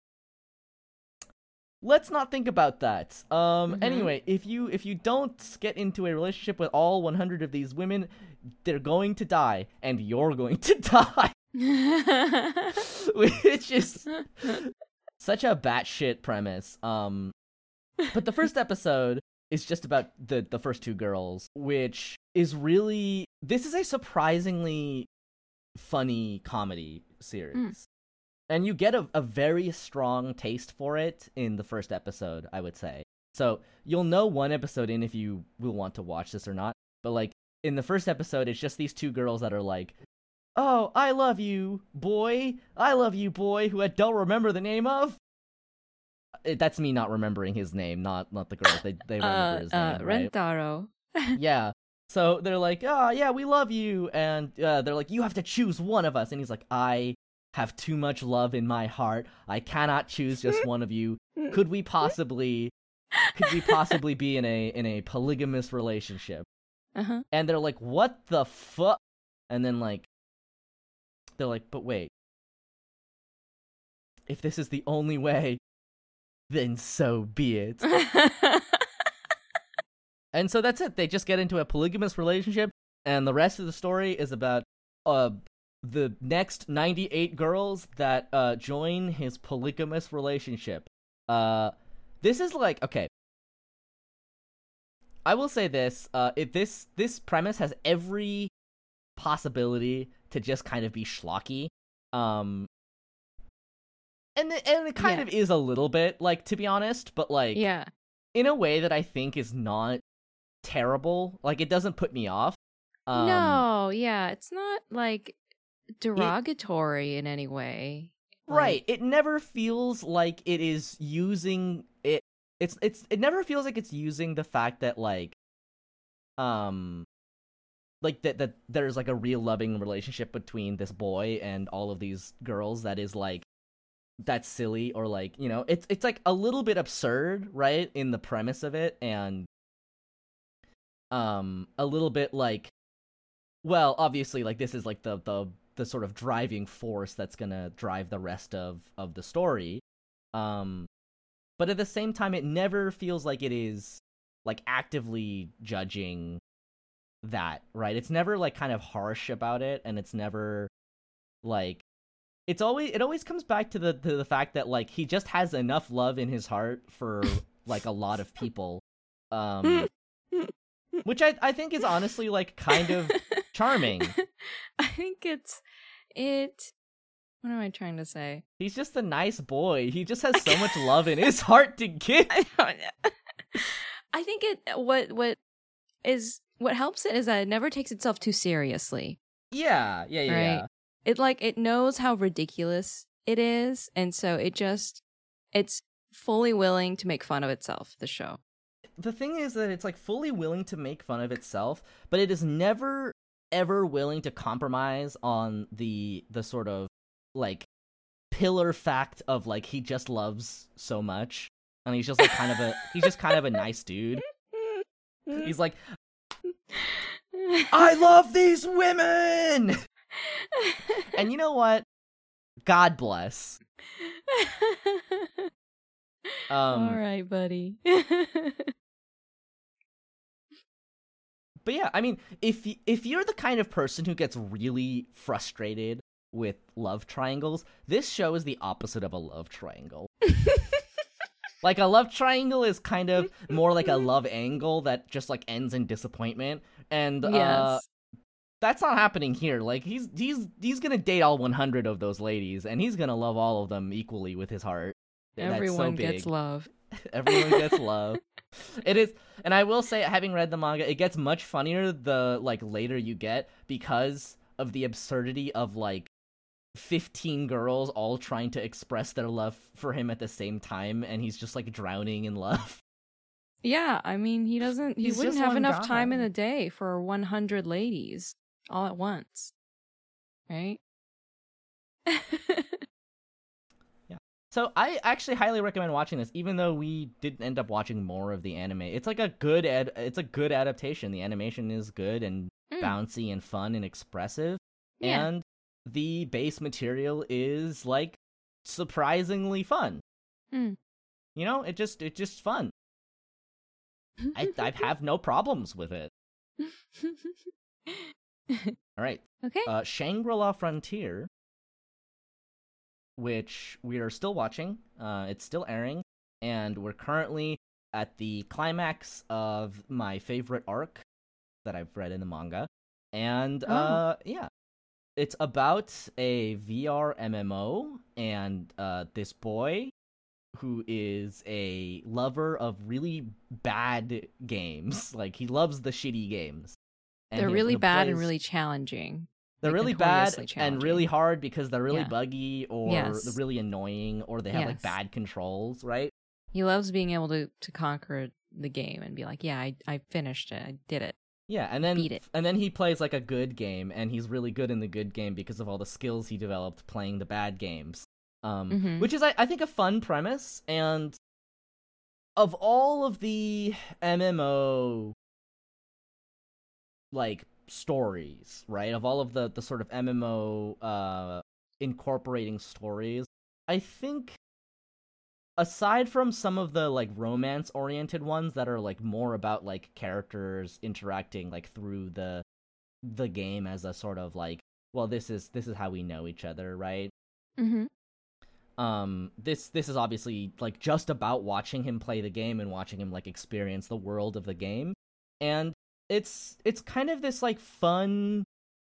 let's not think about that. Um. Mhm. Anyway, if you if you don't get into a relationship with all one hundred of these women, they're going to die, and you're going to die. which is such a batshit premise. Um, but the first episode is just about the the first two girls, which is really this is a surprisingly funny comedy series. Mm. And you get a, a very strong taste for it in the first episode, I would say. So you'll know one episode in if you will want to watch this or not. But like in the first episode, it's just these two girls that are like, "Oh, I love you, boy. I love you, boy," who I don't remember the name of. It, that's me not remembering his name, not not the girls. They they remember uh, his uh, name, right? Rentaro. Yeah. So they're like, "Oh, yeah, we love you," and uh, they're like, "You have to choose one of us," and he's like, "I have too much love in my heart. I cannot choose just one of you. Could we possibly, could we possibly be in a in a polygamous relationship?" Uh-huh. And they're like, "What the fuck?" And then like, they're like, "But wait, if this is the only way, then so be it." And so that's it. They just get into a polygamous relationship, and the rest of the story is about uh the next ninety-eight girls that uh join his polygamous relationship. Uh this is like, okay. I will say this, uh if this this premise has every possibility to just kind of be schlocky. Um and it, and it kind yeah. of is a little bit, like, to be honest, but like yeah. in a way that I think is not terrible. Like, it doesn't put me off. Um, no, yeah, it's not like derogatory it, in any way. Right. Like, it never feels like it is using it it's it's it never feels like it's using the fact that like um like that that there's like a real loving relationship between this boy and all of these girls that is like that's silly, or like, you know, it's it's like a little bit absurd, right, in the premise of it, and um a little bit like, well, obviously, like, this is like the the the sort of driving force that's gonna drive the rest of of the story, um but at the same time it never feels like it is like actively judging that, right? It's never like kind of harsh about it, and it's never like it's always it always comes back to the to the fact that like he just has enough love in his heart for like a lot of people, um which I, I think is honestly, like, kind of charming. I think it's... It... What am I trying to say? He's just a nice boy. He just has so much love in his heart to give. I don't know. I think it... What, what is... What helps it is that it never takes itself too seriously. Yeah, yeah, yeah, right? yeah. It, like, it knows how ridiculous it is, and so it just... It's fully willing to make fun of itself, the show. The thing is that it's like fully willing to make fun of itself, but it is never ever willing to compromise on the the sort of like pillar fact of like he just loves so much, and he's just like kind of a he's just kind of a nice dude. He's like, "I love these women." And you know what? God bless. Um, All right, buddy. But yeah, I mean, if if you're the kind of person who gets really frustrated with love triangles, this show is the opposite of a love triangle. Like, a love triangle is kind of more like a love angle that just like ends in disappointment, and yes. uh that's not happening here. Like, he's he's he's gonna date all one hundred of those ladies, and he's gonna love all of them equally with his heart. Everyone That's so big. gets love. Everyone gets love. It is, and I will say, having read the manga, it gets much funnier the like later you get, because of the absurdity of like fifteen girls all trying to express their love for him at the same time, and he's just like drowning in love. Yeah, I mean, he doesn't. He He's wouldn't just have one enough guy. time in a day for one hundred ladies all at once, right? So I actually highly recommend watching this, even though we didn't end up watching more of the anime. It's like a good ad- it's a good adaptation. The animation is good and Mm. bouncy and fun and expressive. Yeah. And the base material is like surprisingly fun. Mm. You know, it just it's just fun. I I have no problems with it. All right. Okay. Uh, Shangri-La Frontier which we are still watching. Uh, it's still airing, and we're currently at the climax of my favorite arc that I've read in the manga. And, Oh. uh, yeah. It's about a V R M M O, and uh, this boy who is a lover of really bad games. Like, he loves the shitty games. And They're he- really he bad and plays- really challenging. They're like, really bad notoriously and really challenging. hard because they're really Yeah. buggy or Yes. they're really annoying or they have like Yes. bad controls, right? He loves being able to, to conquer the game and be like, yeah, I, I finished it. I did it. Yeah, and then Beat it. and then he plays like a good game, and he's really good in the good game because of all the skills he developed playing the bad games. Um, Mhm. which is I, I think a fun premise, and of all of the M M O like stories, right? Of all of the the sort of M M O uh incorporating stories, I think aside from some of the like romance oriented ones that are like more about like characters interacting like through the the game as a sort of like, well, this is this is how we know each other, right? Mm-hmm. Um this this is obviously like just about watching him play the game and watching him like experience the world of the game. And it's it's kind of this like fun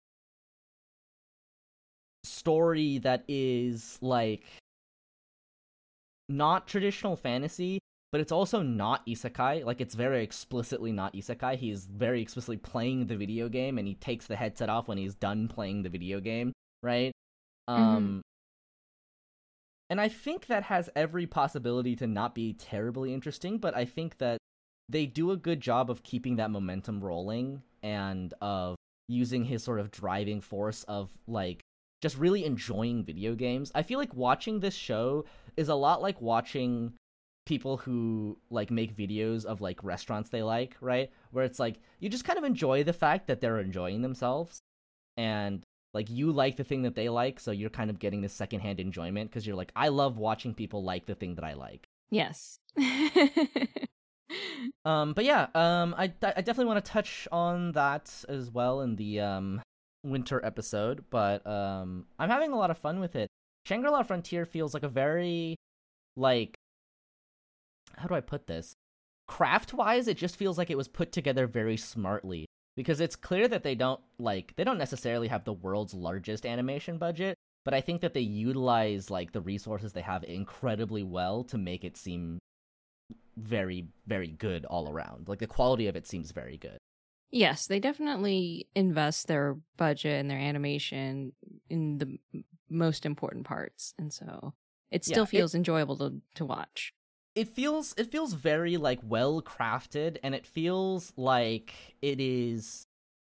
story that is like not traditional fantasy, but it's also not isekai. Like, it's very explicitly not isekai. He's very explicitly playing the video game, and he takes the headset off when he's done playing the video game, right? Um, and I think that has every possibility to not be terribly interesting, but I think that they do a good job of keeping that momentum rolling and of using his sort of driving force of, like, just really enjoying video games. I feel like watching this show is a lot like watching people who like make videos of like restaurants they like, right? Where it's like you just kind of enjoy the fact that they're enjoying themselves, and like you like the thing that they like, so you're kind of getting this secondhand enjoyment because you're like, I love watching people like the thing that I like. Yes. Um, but yeah, um, I, I definitely want to touch on that as well in the um winter episode, but um, I'm having a lot of fun with it. Shangri-La Frontier feels like a very, like, how do I put this? Craft-wise, it just feels like it was put together very smartly, because it's clear that they don't, like, they don't necessarily have the world's largest animation budget, but I think that they utilize, like, the resources they have incredibly well to make it seem very, very good all around. Like, the quality of it seems very good. Yes, they definitely invest their budget and their animation in the m- most important parts, and so it Yeah, still it- feels enjoyable to to watch. It feels it feels very like well crafted, and it feels like it is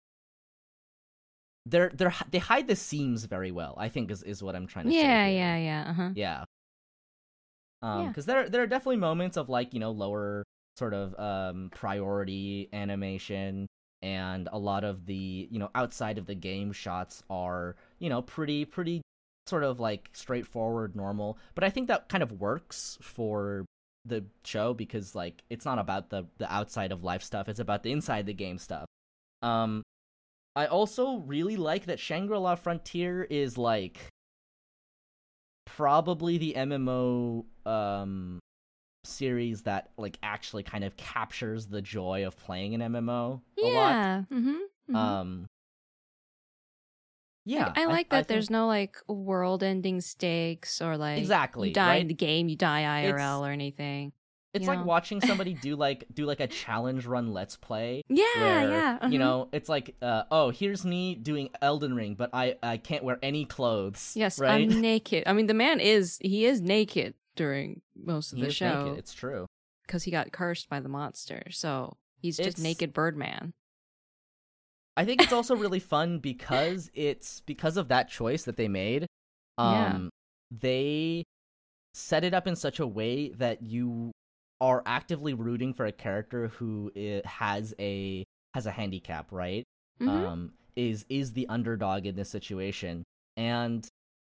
they're they're they hide the seams very well, I think is, is what I'm trying to say. Yeah, here. yeah, yeah. Uh-huh. Yeah. Um, Yeah. because there there are definitely moments of like, you know, lower sort of um priority animation, and a lot of the, you know, outside of the game shots are, you know, pretty pretty sort of like straightforward, normal. But I think that kind of works for the show because like it's not about the the outside of life stuff, it's about the inside the game stuff. Um I also really like that Shangri-La Frontier is like probably the M M O um series that like actually kind of captures the joy of playing an M M O a lot. Yeah. Mm-hmm. mm-hmm. Um yeah, I, I like that think- there's no like world-ending stakes or like Exactly, you die right? in the game, you die I R L It's- or anything. It's you like know? watching somebody do like do like a challenge run let's play. Yeah, Where, yeah. you mhm. know, it's like, uh, oh, here's me doing Elden Ring, but I, I can't wear any clothes. Yes, right? I'm naked. I mean, the man is he is naked during most of He the is show naked. It's true. because he got cursed by the monster. So he's just It's- naked Birdman. I think it's also really fun because it's because of that choice that they made. Yeah. Um, they set it up in such a way that you are actively rooting for a character who i- has a has a handicap, right? Mhm. Um, is is the underdog in this situation, and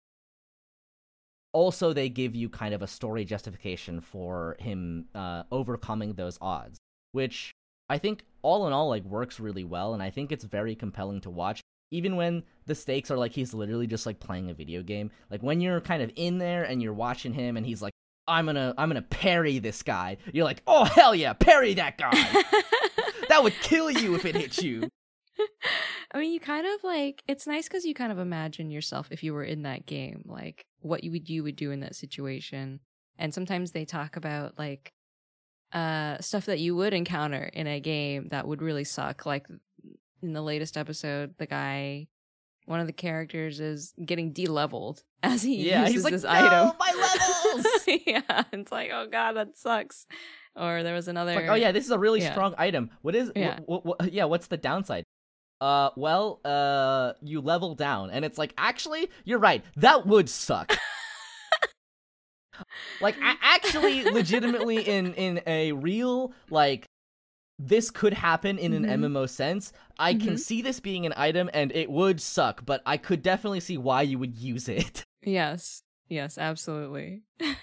also they give you kind of a story justification for him uh, overcoming those odds, which I think all in all like works really well, and I think it's very compelling to watch. even when the stakes are like he's literally just like playing a video game, like when you're kind of in there and you're watching him and he's like, I'm gonna I'm gonna parry this guy, you're like, oh hell yeah, parry that guy. That would kill you if it hit you. I mean, you kind of like, it's nice because you kind of imagine yourself if you were in that game, like what you would you would do in that situation. And sometimes they talk about like uh stuff that you would encounter in a game that would really suck. Like in the latest episode, the guy, one of the characters is getting de-leveled as he Yeah, uses he's like, this no, item. my levels. Yeah, it's like, oh god, that sucks. Or there was another. It's like, oh yeah, this is a really Yeah. strong item. What is? Yeah. Wh- wh- wh- yeah. What's the downside? Uh, well, uh, you level down, and it's like, actually, you're right. That would suck. Like, a- actually, legitimately, in in a real like, this could happen in an Mhm. M M O sense. I can Mhm. see this being an item, and it would suck, but I could definitely see why you would use it. Yes, yes, absolutely.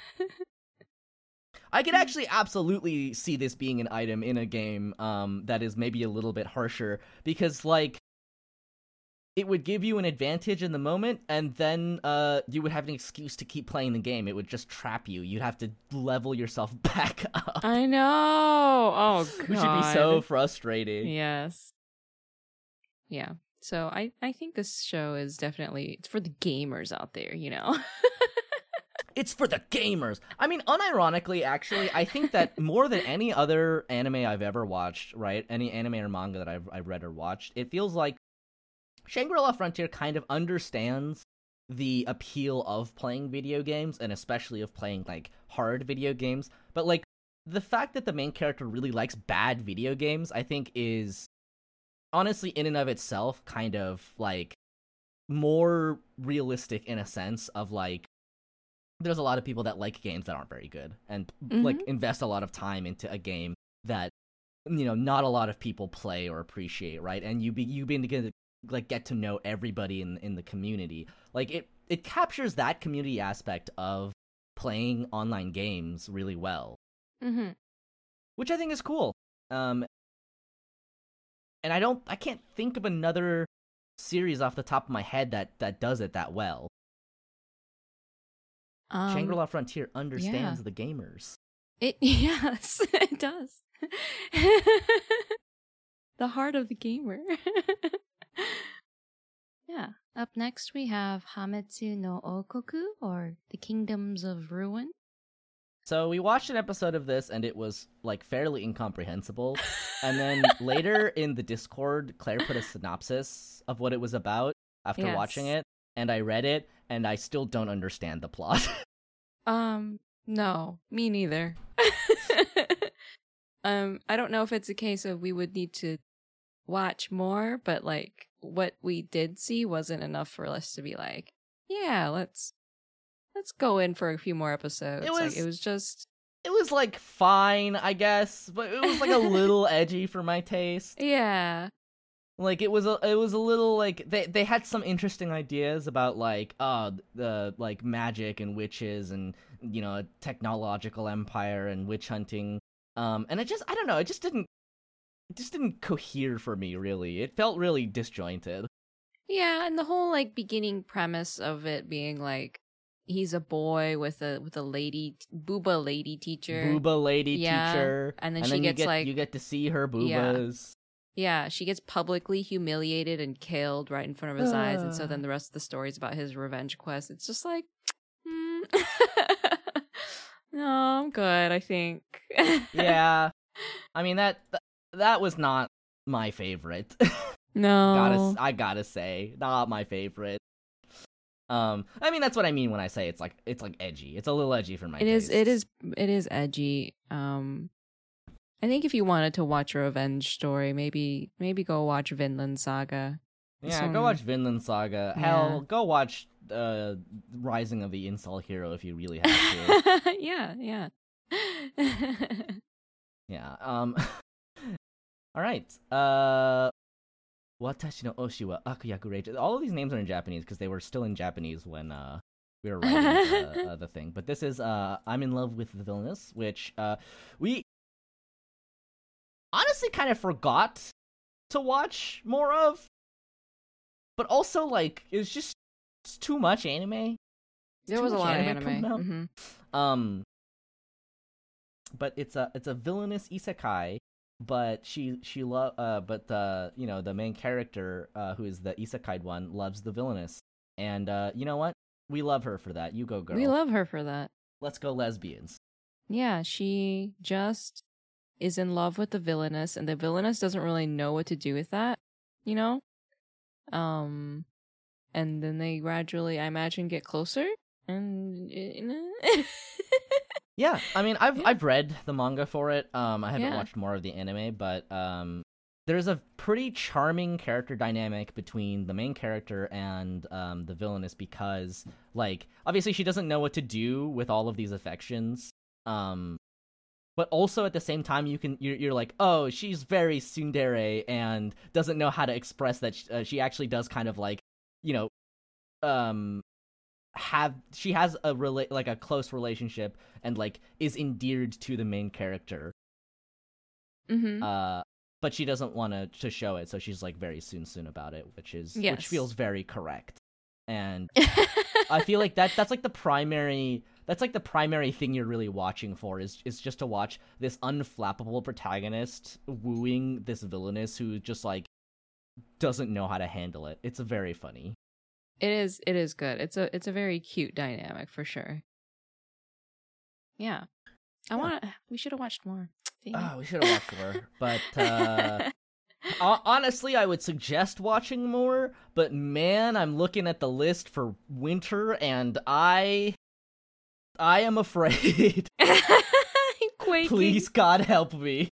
I could actually absolutely see this being an item in a game um, that is maybe a little bit harsher, because, like, it would give you an advantage in the moment, and then uh, you would have an excuse to keep playing the game. It would just trap you. You'd have to level yourself back up. I know. Oh god. Which would be so frustrating. Yes. Yeah. So I I think this show is definitely, it's for the gamers out there, you know. It's for the gamers. I mean, unironically, actually, I think that more than any other anime I've ever watched, right? Any anime or manga that I've, I've read or watched, it feels like Shangri-La Frontier kind of understands the appeal of playing video games, and especially of playing, like, hard video games. But, like, the fact that the main character really likes bad video games, I think is, honestly, in and of itself, kind of, like, more realistic in a sense of, like, there's a lot of people that like games that aren't very good and Mhm. like invest a lot of time into a game that, you know, not a lot of people play or appreciate, right? And you be you begin to like get to know everybody in in the community. Like it it captures that community aspect of playing online games really well, Mhm. which I think is cool. Um and I don't I can't think of another series off the top of my head that that does it that well. Um, Shangri-La Frontier understands yeah. the gamers. It yes, it does. The heart of the gamer. Yeah. Up next we have Hametsu no Okoku, or the Kingdoms of Ruin. So we watched an episode of this, and it was, like, fairly incomprehensible. And then later in the Discord, Claire put a synopsis of what it was about after Yes. watching it, and I read it, and I still don't understand the plot. Um, no, me neither. um, I don't know if it's a case of we would need to watch more, but like what we did see wasn't enough for us to be like, yeah, let's let's go in for a few more episodes. It Like, was- it was just It was, like, fine, I guess, but it was, like, a little edgy for my taste. yeah. Like, it was a, it was a little, like, they, they had some interesting ideas about, like, uh, the, like, magic and witches and, you know, a technological empire and witch hunting. Um, and it just, I don't know, it just didn't, it just didn't cohere for me, really. It felt really disjointed. Yeah, and the whole like beginning premise of it being like he's a boy with a with a lady booba lady teacher. Booba lady Yeah, teacher. and then and she then gets, you get, like- you get to see her Yeah. boobas. Yeah, she gets publicly humiliated and killed right in front of his eyes, and so Ugh. then the rest of the story is about his revenge quest. It's just like, hmm. No, I'm good, I think. Yeah. I mean, that, th- that was not my favorite. No. gotta, I gotta say, not my favorite. Um, I mean, that's what I mean when I say it's like it's like edgy. It's a little edgy for my It is. It tastes. is. It is edgy. Um, I think if you wanted to watch a revenge story, maybe maybe go watch Vinland Saga. Yeah, some- go watch Vinland Saga. Yeah. Hell, go watch uh, Rising of the Incel Hero if you really have to. Yeah, yeah. Yeah. Um. All right. Uh. Watashi no oshi wa akuyaku reiji. All of these names are in Japanese because they were still in Japanese when uh we were writing the, uh, the thing. But this is uh I'm in love with the villainess, which uh we honestly kind of forgot to watch more of. but also like it's just it's too much anime. There Too was a much lot of anime coming anime. out. hmm Um, but it's a it's a villainous isekai, but she she love uh but the you know the main character uh who is the isekai one loves the villainous, and uh you know what, we love her for that. You go, girl. We love her for that. Let's go, lesbians. Yeah, she just is in love with the villainous, and the villainous doesn't really know what to do with that, you know? Um, and then they gradually, I imagine, get closer, and you know. Yeah, I mean, I've Yeah. I've read the manga for it. Um, I haven't Yeah. watched more of the anime, but um, there's a pretty charming character dynamic between the main character and um the villainous because, like, obviously she doesn't know what to do with all of these affections. Um, but also at the same time, you can you're, you're like, oh, she's very tsundere and doesn't know how to express that. She, uh, she actually does kind of like, you know, um. have she has a rela- like a close relationship and like is endeared to the main character, hmm uh but she doesn't want to to show it, so she's like very soon soon about it, which is Yes. which feels very correct. And I feel like that that's like the primary that's like the primary thing you're really watching for is is just to watch this unflappable protagonist wooing this villainess who just like doesn't know how to handle it. It's very funny. It is. It is good. It's a. It's a very cute dynamic for sure. Yeah, I Yeah. want. We should have watched more. Dang it. Oh, we should have watched more. But uh, ho- honestly, I would suggest watching more. But man, I'm looking at the list for winter, and I, I am afraid. Quaking. Please, God, help me.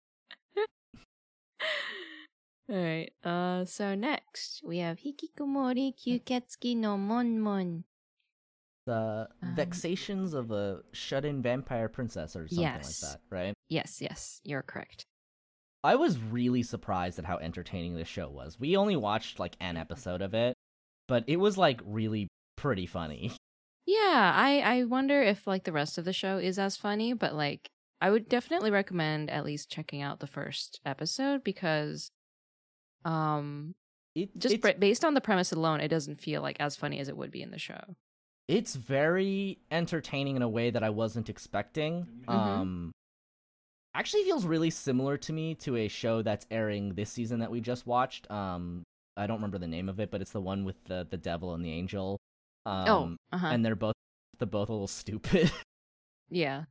All right. Uh. So next we have Hikikomori Kyuketsuki no Monmon. The Um, vexations of a shut-in vampire princess, or something Yes. like that, right? Yes. Yes. You're correct. I was really surprised at how entertaining this show was. We only watched like an episode of it, but it was like really pretty funny. Yeah. I. I wonder if like the rest of the show is as funny, but like I would definitely recommend at least checking out the first episode because, um, It, just it's, br- based on the premise alone, it doesn't feel like as funny as it would be in the show. it's very entertaining in a way that I wasn't expecting. Mhm. Um, actually feels really similar to me to a show that's airing this season that we just watched. Um, I don't remember the name of it, but it's the one with the the devil and the angel. Um, oh, uh huh. and they're both they're both a little stupid. Yeah.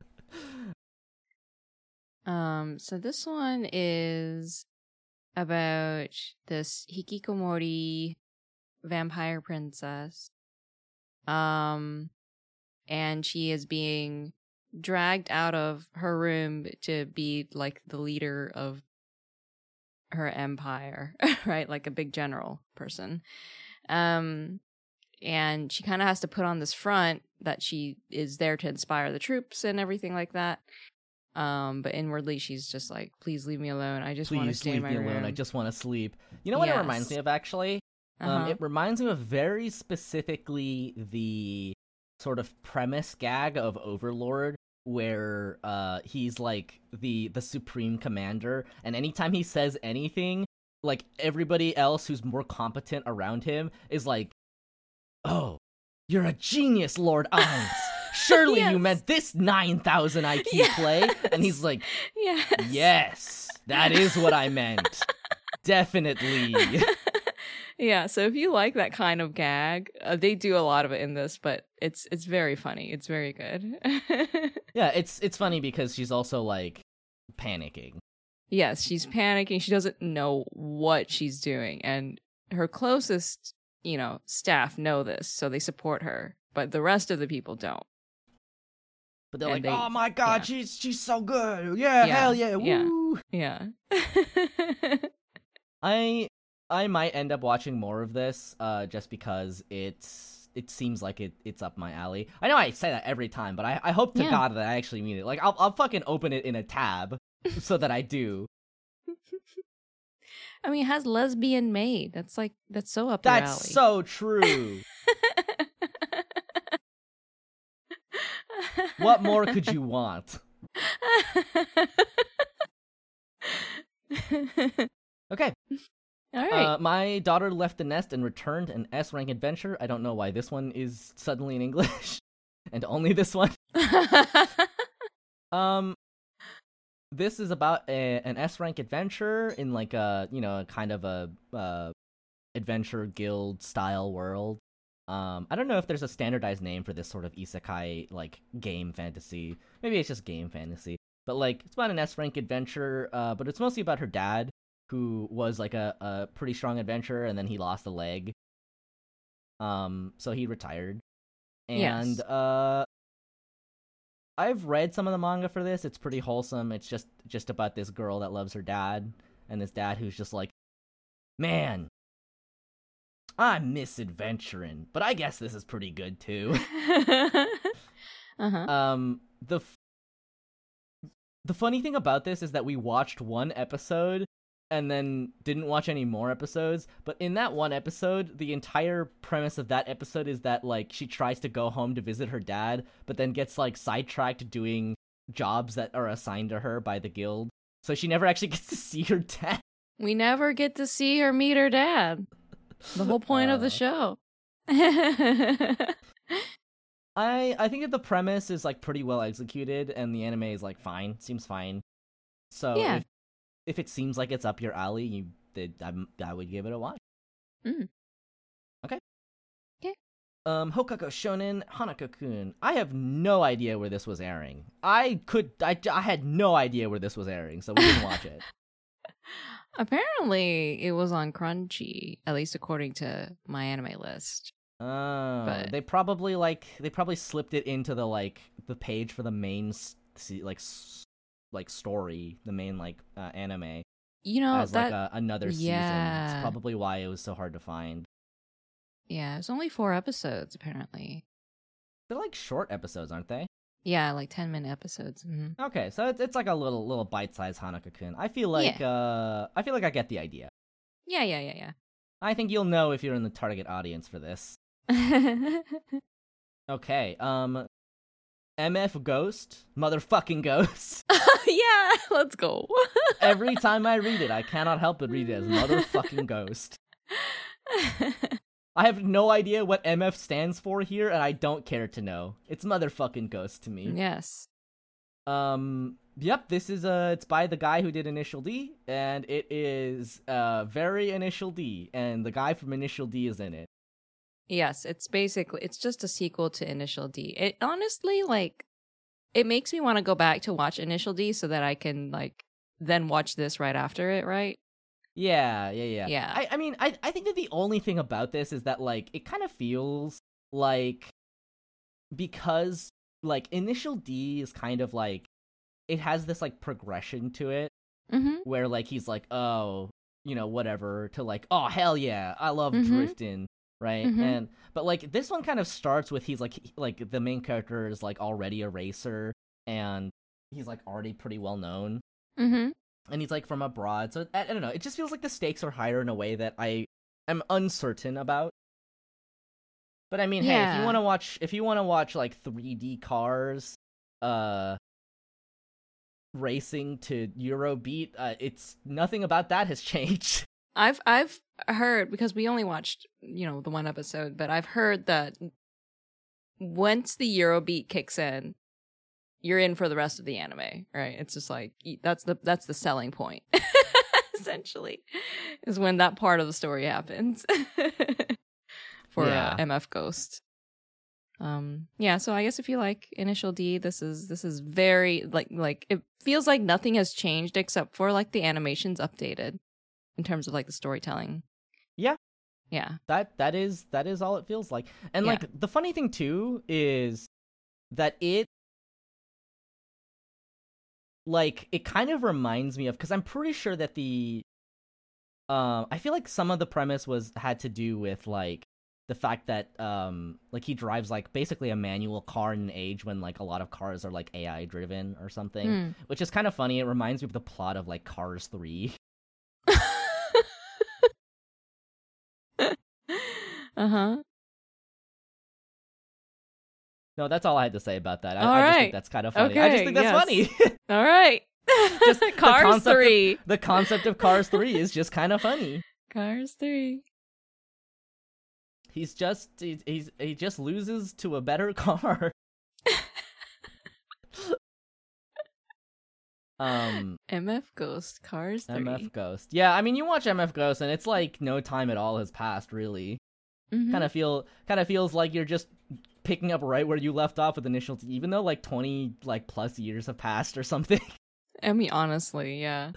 Um. So this one is about this hikikomori vampire princess. Um, and she is being dragged out of her room to be like the leader of her empire, right? Like a big general person. Um, and she kind of has to put on this front that she is there to inspire the troops and everything like that. Um, but inwardly she's just like, please leave me alone. I just want to Please stay leave in my me room. alone. I just want to sleep. You know what it reminds Yes. me of, actually? Um, Uh-huh. it reminds me of very specifically the sort of premise gag of Overlord, where uh, he's like the the supreme commander, and anytime he says anything, like everybody else who's more competent around him is like, "Oh, you're a genius, Lord Ainz. Surely you Yes. meant this nine thousand I Q play." And he's like, Yes. "Yes, that is what I meant. Definitely." Yeah, so if you like that kind of gag, uh, they do a lot of it in this, but it's it's very funny. It's very good. Yeah, it's it's funny because she's also like panicking. Yes, she's panicking. She doesn't know what she's doing, and her closest, you know, staff know this, so they support her, but the rest of the people don't. But they're And like, they- "Oh my god, yeah. she's she's so good. Yeah, Yeah, hell yeah. yeah. Woo." Yeah. I I might end up watching more of this uh just because it's it seems like it it's up my alley. I know I say that every time, but I I hope to Yeah. God that I actually mean it. Like I'll I'll fucking open it in a tab so that I do. I mean, it has lesbian maid. That's like that's so up your That's alley. so true. What more could you want? Okay. All right. Uh, my daughter left the nest and returned, an S rank adventure. I don't know why this one is suddenly in English, and only this one. um, this is about a, an S rank adventure in like a you know kind of a uh, adventure guild style world. Um, I don't know if there's a standardized name for this sort of isekai like game fantasy. Maybe it's just game fantasy. But like it's about an S rank adventure. Uh, but it's mostly about her dad, who was like a, a pretty strong adventurer, and then he lost a leg. Um, so he retired. And Yes. uh, I've read some of the manga for this. It's pretty wholesome. It's just just about this girl that loves her dad, and this dad who's just like, man, I miss adventuring, but I guess this is pretty good too. uh-huh. um, the f- the funny thing about this is that we watched one episode and then didn't watch any more episodes. But in that one episode, the entire premise of that episode is that like she tries to go home to visit her dad, but then gets like sidetracked doing jobs that are assigned to her by the guild. So she never actually gets to see her dad. We never get to see her meet her dad. The whole point Uh. of the show. I I think that the premise is like pretty well executed, and the anime is like fine, seems fine. So Yeah. if, if it seems like it's up your alley, you did I, I would give it a watch. Mm. Okay. Okay. Um, Hokaku Shonen Hanako-kun. I have no idea where this was airing. I could I, I had no idea where this was airing, so we didn't watch it. Apparently, it was on Crunchy, at least according to my anime list. Oh, But- they probably like they probably slipped it into the like the page for the main s- se- like s- like story, the main like uh, anime You know, as that, like a, another season. yeah. It's probably why it was so hard to find. yeah, it's only four episodes, apparently. They're like short episodes, aren't they? Yeah, like ten minute episodes. hmm Okay, so it's it's like a little little bite-sized Hanako-kun. I feel like uh I feel like I get the idea. Yeah, yeah, yeah, I think you'll know if you're in the target audience for this. yeah. Okay, um M F Ghost, motherfucking Ghost. yeah, let's go. Every time I read it, I cannot help but read it as motherfucking Ghost. I have no idea what M F stands for here, and I don't care to know. It's motherfucking Ghost to me. yes. Um, yep, this is, uh, it's by the guy who did Initial D, and it is, uh, very Initial D, and the guy from Initial D is in it. Yes, it's basically it's just a sequel to Initial D. It honestly like it makes me want to go back to watch Initial D so that I can like then watch this right after it, right? Yeah, yeah, yeah. Yeah. I, I mean, I, I think that the only thing about this is that, like, it kind of feels like, because, like, Initial D is kind of, like, it has this, like, progression to it, Mm-hmm. where, like, he's like, oh, you know, whatever, to, like, oh, hell yeah, I love Mhm. drifting, right? Mhm. And, but, like, this one kind of starts with, he's, like, he- like, the main character is, like, already a racer, and he's, like, already pretty well known. Mm-hmm. And he's like from abroad, so I, I don't know. It just feels like the stakes are higher in a way that I am uncertain about. But I mean, hey, if Yeah. you want to watch, if you want to watch like three D cars, uh, racing to Eurobeat, uh, it's nothing about that has changed. I've I've heard because we only watched, you know, the one episode, but I've heard that once the Eurobeat kicks in, you're in for the rest of the anime, right? It's just like y- that's the that's the selling point. Essentially, is when that part of the story happens for Yeah. uh, M F Ghost. Um, yeah. So I guess if you like Initial D, this is this is very like like it feels like nothing has changed except for like the animations updated in terms of like the storytelling. Yeah. Yeah. That that is that is all it feels like. And Yeah. like the funny thing too is that it like it kind of reminds me of, because I'm pretty sure that the um I feel like some of the premise was had to do with like the fact that um like he drives like basically a manual car in an age when like a lot of cars are like A I driven or something, Mm. which is kind of funny. It reminds me of the plot of like Cars three. uh-huh. No, that's all I had to say about that. I, All I just think right. that's kind of funny. I just Okay, think that's yes. funny. All right. Just the Cars concept of- three. The concept of Cars three is just kind of funny. Cars three. He's just he, he's he just loses to a better car. um M F Ghost, Cars three. M F Ghost. Yeah, I mean you watch M F Ghost and it's like no time at all has passed really. Mhm. Kind of feel kind of feels like you're just picking up right where you left off with Initial D, even though like twenty like plus years have passed or something. I mean, honestly, yeah.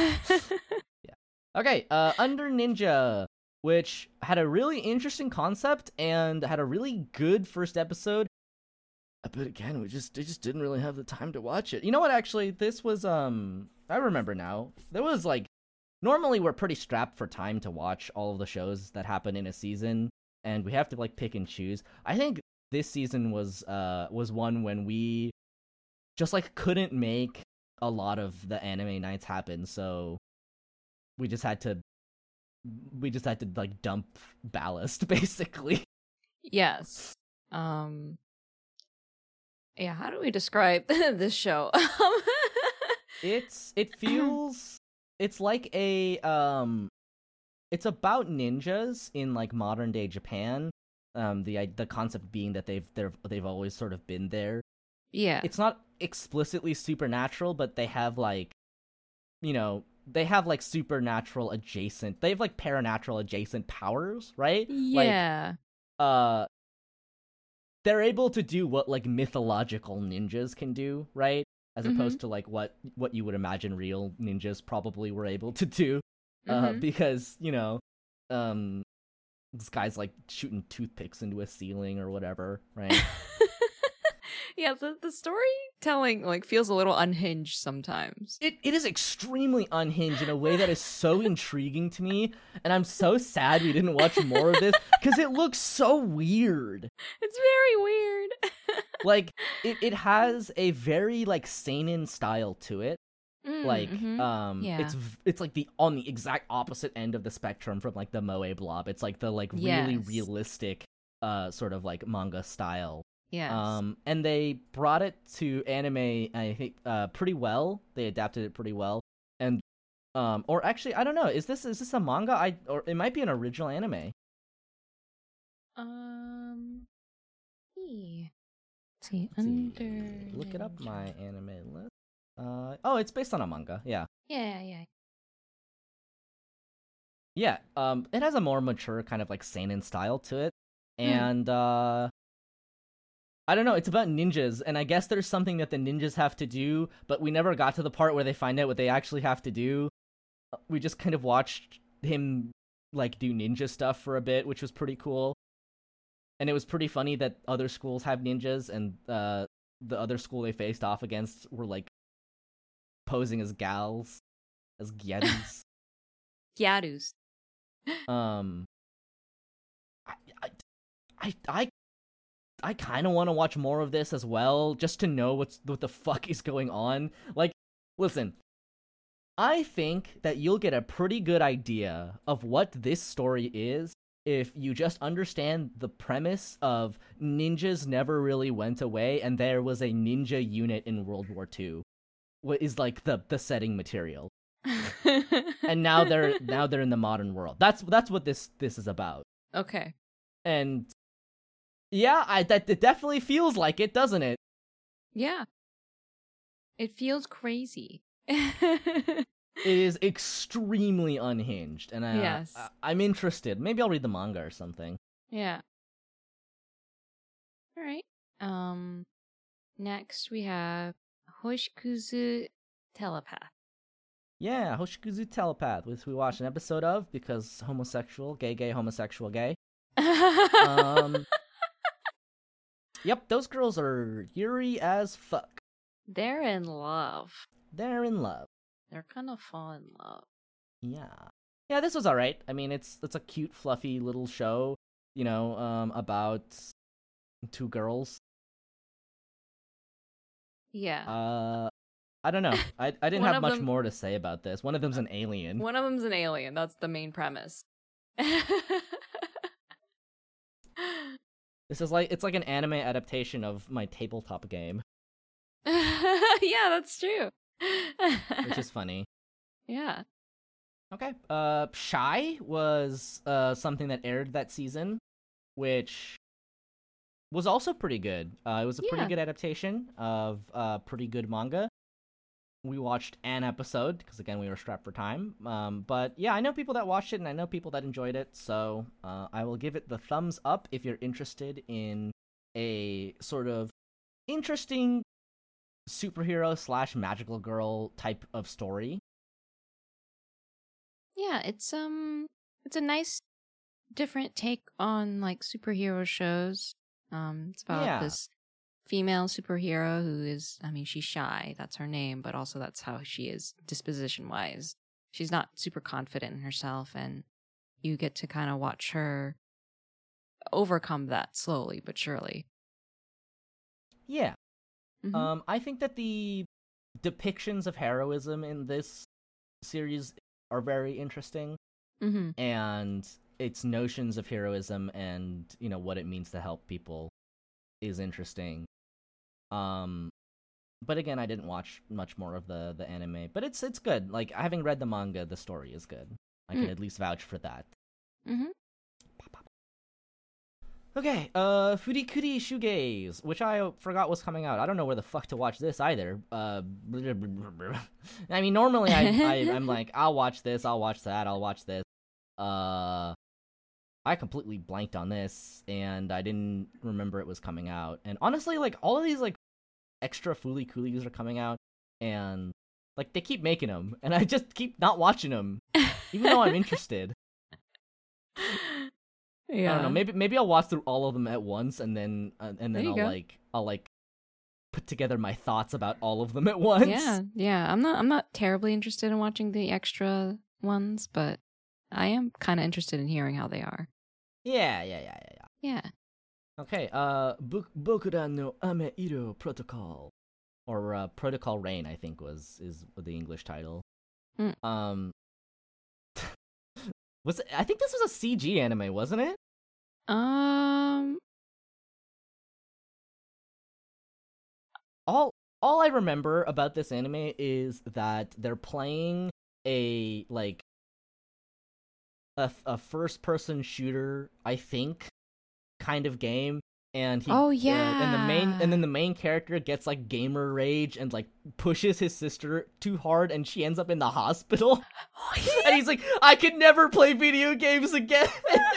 Okay, uh, Under Ninja, which had a really interesting concept and had a really good first episode. But again, we just we just didn't really have the time to watch it. You know what? Actually, this was um, I remember now. There was like, normally we're pretty strapped for time to watch all of the shows that happen in a season, and we have to like pick and choose. I think this season was uh was one when we just like couldn't make a lot of the anime nights happen, so we just had to we just had to like dump ballast basically. Yes. Um. Yeah. How do we describe this show? It's it feels it's like a um it's about ninjas in like modern day Japan. Um the the concept being that they've they've they've always sort of been there. Yeah. It's not explicitly supernatural, but they have like, you know, they have like supernatural adjacent, they have like paranatural adjacent powers, right? Yeah. Like, uh, they're able to do what like mythological ninjas can do, right? As Mhm. opposed to like what what you would imagine real ninjas probably were able to do, uh, Mhm. because you know, um, this guy's like shooting toothpicks into a ceiling or whatever, right? Yeah, the the storytelling like feels a little unhinged sometimes. It it is extremely unhinged in a way that is so intriguing to me, and I'm so sad we didn't watch more of this because it looks so weird. It's very weird. Like it, it has a very like seinen style to it. Mm, Like mhm. um Yeah. it's v- it's like the on the exact opposite end of the spectrum from like the Moe Blob. It's like the like really Yes. realistic uh sort of like manga style. Yes. Um, and they brought it to anime, I think, uh, pretty well. They adapted it pretty well, and um, or actually, I don't know. Is this is this a manga? I or it might be an original anime. Um. yeah. Let's see. Let's see. Under. Look it up. Ninja. My anime list. Uh oh, it's based on a manga. Yeah, Yeah, yeah. yeah. Um, it has a more mature kind of like seinen style to it, Hmm. and uh. I don't know, it's about ninjas, and I guess there's something that the ninjas have to do, but we never got to the part where they find out what they actually have to do. We just kind of watched him, like, do ninja stuff for a bit, which was pretty cool. And it was pretty funny that other schools have ninjas, and uh, the other school they faced off against were, like, posing as gals, as gyarus. Gyarus. um, I, I, I, I I kind of want to watch more of this as well, just to know what's what the fuck is going on. Like, listen, I think that you'll get a pretty good idea of what this story is if you just understand the premise of ninjas never really went away and there was a ninja unit in World War Two. What is like the the setting material. And now they're now they're in the modern world. That's that's what this this is about. Okay. And yeah, I that it definitely feels like it, doesn't it? Yeah. It feels crazy. It is extremely unhinged, and I, Yes. I I'm interested. Maybe I'll read the manga or something. Yeah. All right. Um. Next we have Hoshikuzu Telepath. Yeah, Hoshikuzu Telepath, which we watched an episode of because homosexual, gay, gay, homosexual, gay. Um. Yep, those girls are yuri as fuck. They're in love. They're in love. They're gonna fall in love. Yeah. Yeah, this was alright. I mean, it's it's a cute, fluffy little show, you know, um, about two girls. Yeah. Uh, I don't know. I I didn't One have of much them- more to say about this. One of them's an alien. One of them's an alien. That's the main premise. This is like it's like an anime adaptation of my tabletop game, Yeah, that's true. which is funny. Yeah. Okay. Uh, Shy was uh something that aired that season, which was also pretty good. Uh, it was a pretty Yeah. good adaptation of uh pretty good manga. We watched an episode because again we were strapped for time. Um, but yeah, I know people that watched it and I know people that enjoyed it. So uh, I will give it the thumbs up if you're interested in a sort of interesting superhero slash magical girl type of story. Yeah, it's um it's a nice different take on like superhero shows. Um it's about Yeah. this female superhero who is, I mean, she's shy, that's her name, but also that's how she is disposition wise. She's not super confident in herself, and you get to kind of watch her overcome that slowly but surely. Yeah. Mhm. Um, I think that the depictions of heroism in this series are very interesting, Mhm. and its notions of heroism and you know what it means to help people is interesting. Um, but again, I didn't watch much more of the the anime, but it's it's good. Like having read the manga, the story is good. I can Mm. at least vouch for that. Mhm. Okay, uh, Furikuri Shoegaze, which I forgot was coming out. I don't know where the fuck to watch this either. Uh, I mean, normally I, I I'm like, I'll watch this, I'll watch that, I'll watch this. Uh, I completely blanked on this, and I didn't remember it was coming out. And honestly, like all of these like extra Fooly Coolies are coming out, and like they keep making them, and I just keep not watching them, even though I'm interested. Yeah. I don't know. Maybe maybe I'll watch through all of them at once, and then uh, and There then you I'll go. like I'll like put together my thoughts about all of them at once. Yeah, yeah. I'm not I'm not terribly interested in watching the extra ones, but I am kind of interested in hearing how they are. Yeah, yeah, yeah, yeah, yeah. Yeah. Okay. Uh, Bu- Bokura no Ame Iro Protocol, or uh, Protocol Rain, I think was is the English title. Mm. Um, was it, I think this was a C G anime, wasn't it? Um all all I remember about this anime is that they're playing a like a a first person shooter, I think, kind of game, and he Oh, uh, and the main yeah. and then the main character gets like gamer rage and like pushes his sister too hard, and she ends up in the hospital. And he's like, I could never play video games again.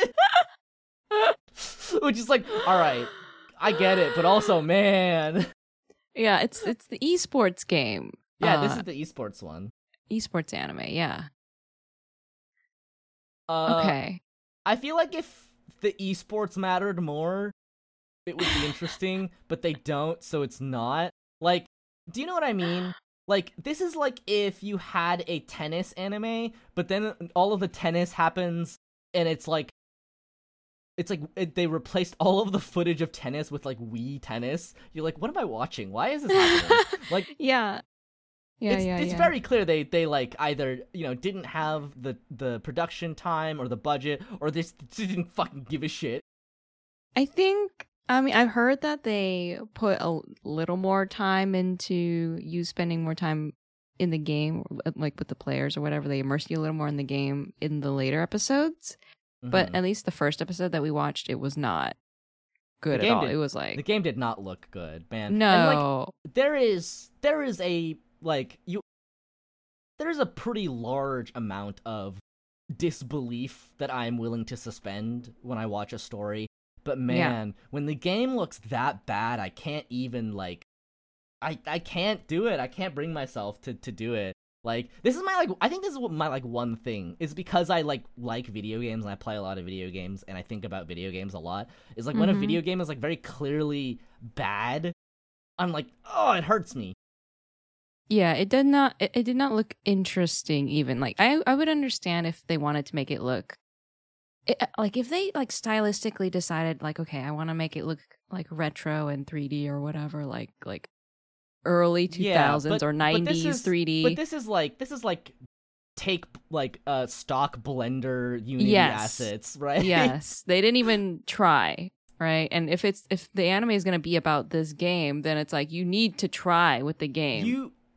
Which is like, all right, I get it, but also, man. Yeah, it's it's the esports game. Yeah, this Uh, is the esports one. esports anime, yeah. Uh, Okay. I feel like if the esports mattered more, it would be interesting, but they don't, so it's not. Like, do you know what I mean? Like, this is like if you had a tennis anime, but then all of the tennis happens, and it's like, it's like it, they replaced all of the footage of tennis with like Wii tennis. You're like, what am I watching? Why is this happening? Like, yeah. Yeah, it's yeah, it's yeah. very clear they they like either you know didn't have the the production time or the budget, or they just didn't fucking give a shit. I think, I mean, I've heard that they put a little more time into you spending more time in the game, like with the players or whatever. They immerse you a little more in the game in the later episodes. But Mhm. at least the first episode that we watched, it was not good The at game all. did- It was like, the game did not look good, man. no. And, like, there is there is a like you there's a pretty large amount of disbelief that I'm willing to suspend when I watch a story. But man, when the game looks that bad, I can't even like I I can't do it. I can't bring myself to to do it. Like, this is my like I think this is what my like one thing is, because I like like video games and I play a lot of video games and I think about video games a lot. Is like when a Mhm. video game is like very clearly bad, I'm like, oh, it hurts me. Yeah, it did not. It, it did not look interesting. Even like I, I would understand if they wanted to make it look, it, like if they like stylistically decided like, okay, I want to make it look like retro and three D or whatever, like like early two thousands Yeah, or but- but this nineties is- three D. But this is like this is like take like uh stock Blender Unity Yes. assets, right? Yes, they didn't even try, right? And if it's if the anime is going to be about this game, then it's like you need to try with the game. You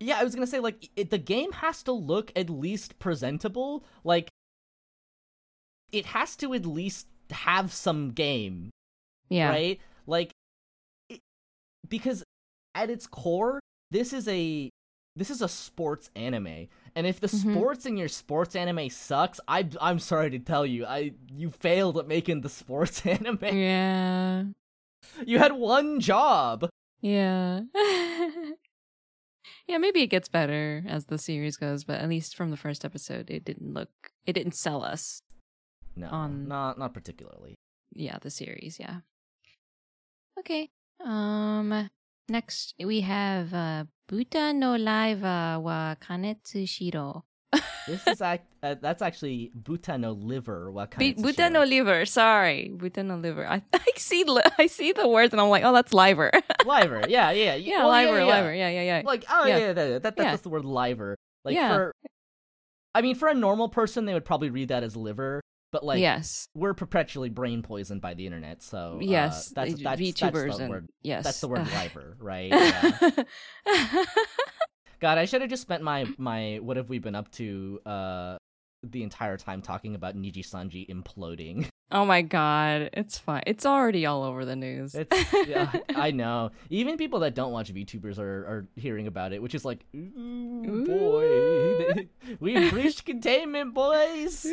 yeah, I was gonna say, like, it, the game has to look at least presentable. Like, it has to at least have some game, Yeah. right? Like, it, because at its core, this is a this is a sports anime, and if the Mhm. sports in your sports anime sucks, I I'm sorry to tell you, I you failed at making the sports anime. Yeah. You had one job. Yeah. Yeah, maybe it gets better as the series goes, but at least from the first episode, it didn't look, it didn't sell us. No, On- not not particularly. Yeah, the series, yeah. Okay. Um, next we have uh, Buta no Laiva wa Kanetsushiro. This is act. Uh, that's actually Buta no liver. Bu- Wakanetsushiro. Buta no liver. Sorry, Buta no liver. I, I see li- I see the words and I'm like, oh, that's liver. Liver. Yeah, yeah, yeah, well, liver, yeah, yeah. liver. Yeah, yeah, yeah. Like, oh yeah, Yeah. yeah, that, that, Yeah. that's the word liver. Like Yeah. for, I mean, for a normal person, they would probably read that as liver. But like, yes, we're perpetually brain poisoned by the internet, so uh, yes. that's the that's, VTubers that's the and word. yes, That's the word Ugh. liver, right? Yeah. God, I should have just spent my my what have we been up to uh the entire time talking about Niji Sanji imploding. Oh my god, it's fine. It's already all over the news. It's yeah, I know. Even people that don't watch VTubers are, are hearing about it, which is like, ooh, boy, we've reached containment, boys.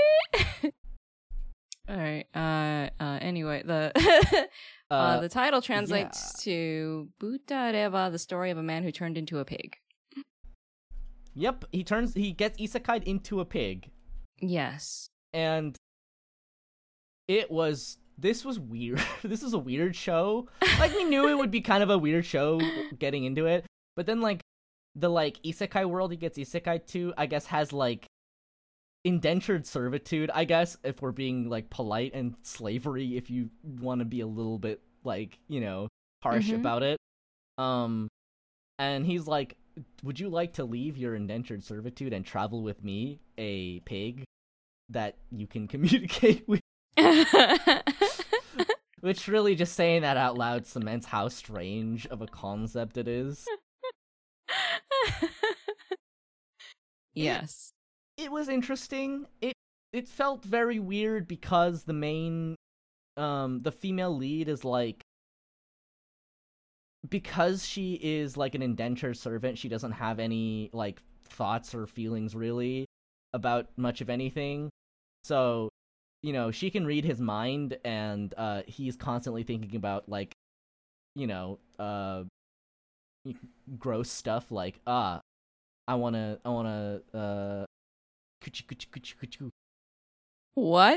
All right. Uh. Uh. Anyway, the uh, Uh, the title translates to "Buta Reva," the story of a man who turned into a pig. Yep, he turns, he gets isekai'd into a pig, Yes. and it was. This was weird. This is a weird show. Like, we knew it would be kind of a weird show getting into it, but then like the like isekai world he gets isekai to, I guess, has like indentured servitude, I guess, if we're being like polite, and slavery if you want to be a little bit like, you know, harsh Mhm. about it. Um and he's like, would you like to leave your indentured servitude and travel with me, a pig that you can communicate with? Which really, just saying that out loud cements how strange of a concept it is. Yes. It was interesting. It it felt very weird because the main um the female lead is like, because she is like an indentured servant, she doesn't have any like thoughts or feelings really about much of anything. So, you know, she can read his mind, and uh he's constantly thinking about like, you know, uh gross stuff like, ah, I want to I want to uh Coochie, coochie, coochie, coochie. What?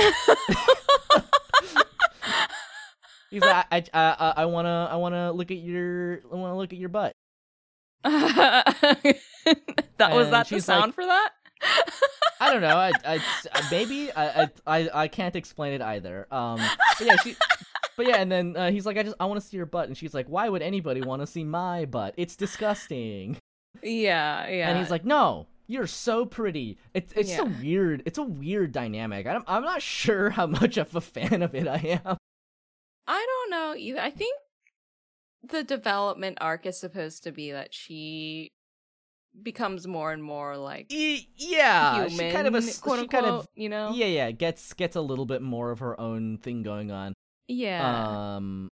He's like, I, I, I, I wanna, I wanna look at your, I wanna look at your butt. that was And that the she's sound like- for that? I don't know. I, I, maybe I, I, I, I can't explain it either. Um, but yeah, she, but yeah, and then uh, he's like, I just, I want to see your butt, and she's like, why would anybody want to see my butt? It's disgusting. Yeah, yeah. And he's like, no, you're so pretty. It's, it's so Yeah. weird. It's a weird dynamic. I'm, I'm not sure how much of a fan of it I am. I don't know either. I think the development arc is supposed to be that she becomes more and more like E- yeah, human, she kind of a, s- quote she unquote, kind of, you know? yeah, yeah, gets gets a little bit more of her own thing going on. Yeah. Um,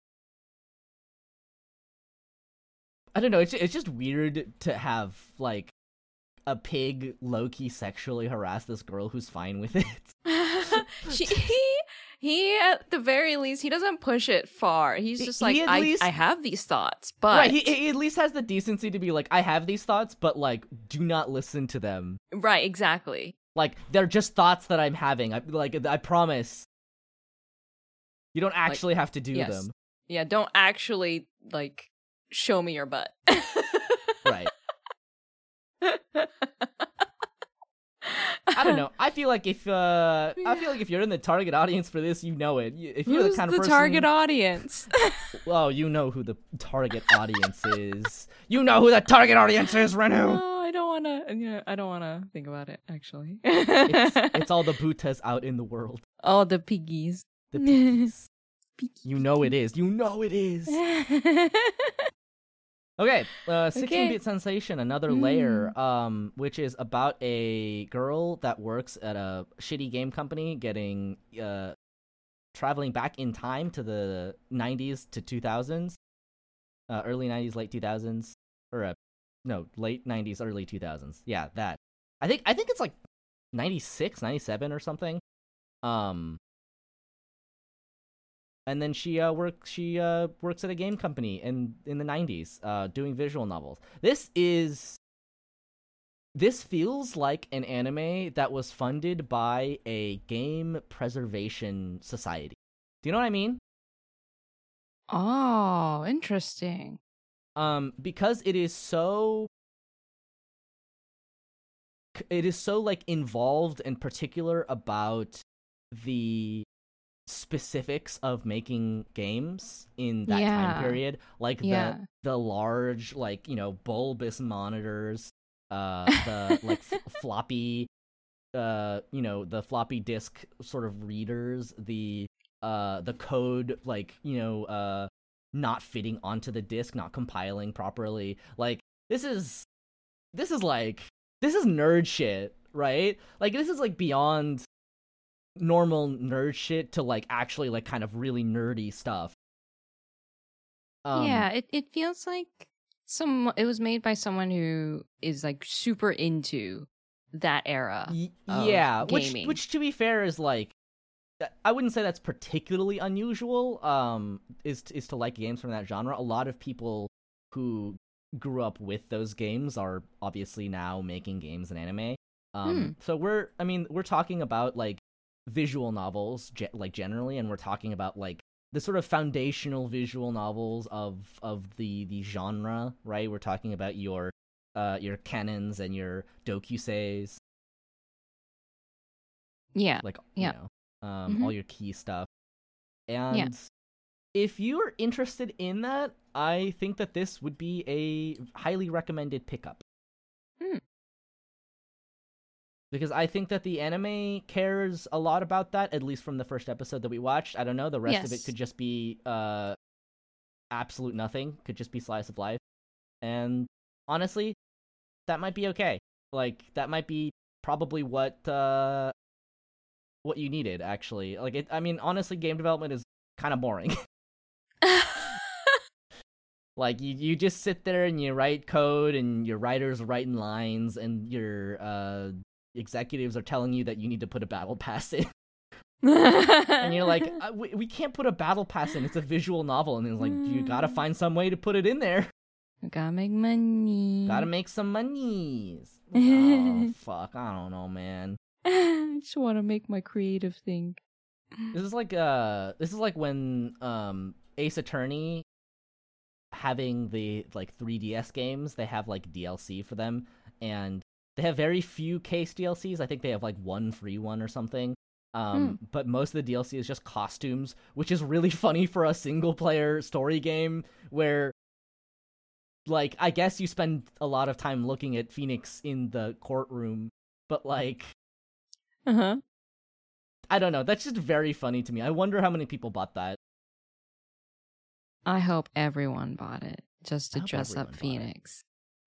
I don't know. It's it's just weird to have like a pig low-key sexually harass this girl who's fine with it. she, he, he, at the very least, he doesn't push it far. He's He- just like, he at I, least- I have these thoughts, but Right, he, he at least has the decency to be like, I have these thoughts, but like, do not listen to them. right, exactly. Like, they're just thoughts that I'm having. I like, I promise. You don't actually have to do yes. them. Yeah, don't actually like show me your butt. Right. I don't know. I feel like if uh, I feel like if you're in the target audience for this, you know it. You- If you're Who's the kind the of person, target audience? well, you know who the target audience is. You know who the target audience is, Renu. No, I don't want to. You know, I don't want to think about it. Actually, It's, it's all the butas out in the world. all the piggies. The piggies. Piggy, You know it is. You know it is. Okay, uh, sixteen-bit Okay. Sensation, another Mm. layer, um, which is about a girl that works at a shitty game company, getting uh, traveling back in time to the nineties to two thousands, uh, early nineties, late two thousands, or uh, no, late nineties, early two thousands. Yeah, that. I think I think it's like ninety-six, ninety-seven or something. Um, and then she uh works she uh works at a game company in in the nineties, uh doing visual novels. This is this feels like an anime that was funded by a game preservation society. Do you know what I mean? Oh, interesting. Um because it is so it is so like involved and particular about the specifics of making games in that Yeah. time period, like Yeah. the the large, like, you know, bulbous monitors, uh the like f- floppy uh you know, the floppy disk sort of readers, the uh the code, like, you know, uh not fitting onto the disk, not compiling properly. Like, this is this is like this is nerd shit, right? Like, this is like beyond normal nerd shit to like actually like kind of really nerdy stuff. Um, yeah, it, it feels like some it was made by someone who is like super into that era y- of yeah, which gaming. which to be fair is like, I wouldn't say that's particularly unusual. Um, is is to like games from that genre. A lot of people who grew up with those games are obviously now making games in anime. Um, Hmm. so we're I mean we're talking about like visual novels, ge- like generally, and we're talking about like the sort of foundational visual novels of of the the genre, right? We're talking about your uh your canons and your dokuseis, Yeah. like Yeah. you know, um, Mhm. all your key stuff. And if you're interested in that, I think that this would be a highly recommended pickup. Hmm. Because I think that the anime cares a lot about that, at least from the first episode that we watched. I don't know, the rest of it Yes. could just be uh absolute nothing, could just be slice of life. And honestly, that might be okay. Like, that might be probably what uh what you needed, actually. Like, it, I mean, honestly, game development is kind of boring. Like, you, you just sit there and you write code, and your writers are writing lines, and your uh executives are telling you that you need to put a battle pass in. And you're like, uh, we, we can't put a battle pass in, it's a visual novel. And it's like, you gotta find some way to put it in there. Gotta make money. Gotta make some monies. Oh, fuck, I don't know, man. I just want to make my creative thing. This is like uh this is like when um Ace Attorney, having the like three D S games, they have like D L C for them, and they have very few case D L Cs. I think they have like one free one or something. Um, Hmm. but most of the D L C is just costumes, which is really funny for a single player story game where, like, I guess you spend a lot of time looking at Phoenix in the courtroom, but like, Uh huh. I don't know. That's just very funny to me. I wonder how many people bought that. I hope everyone bought it just I to hope dress up everyone bought Phoenix.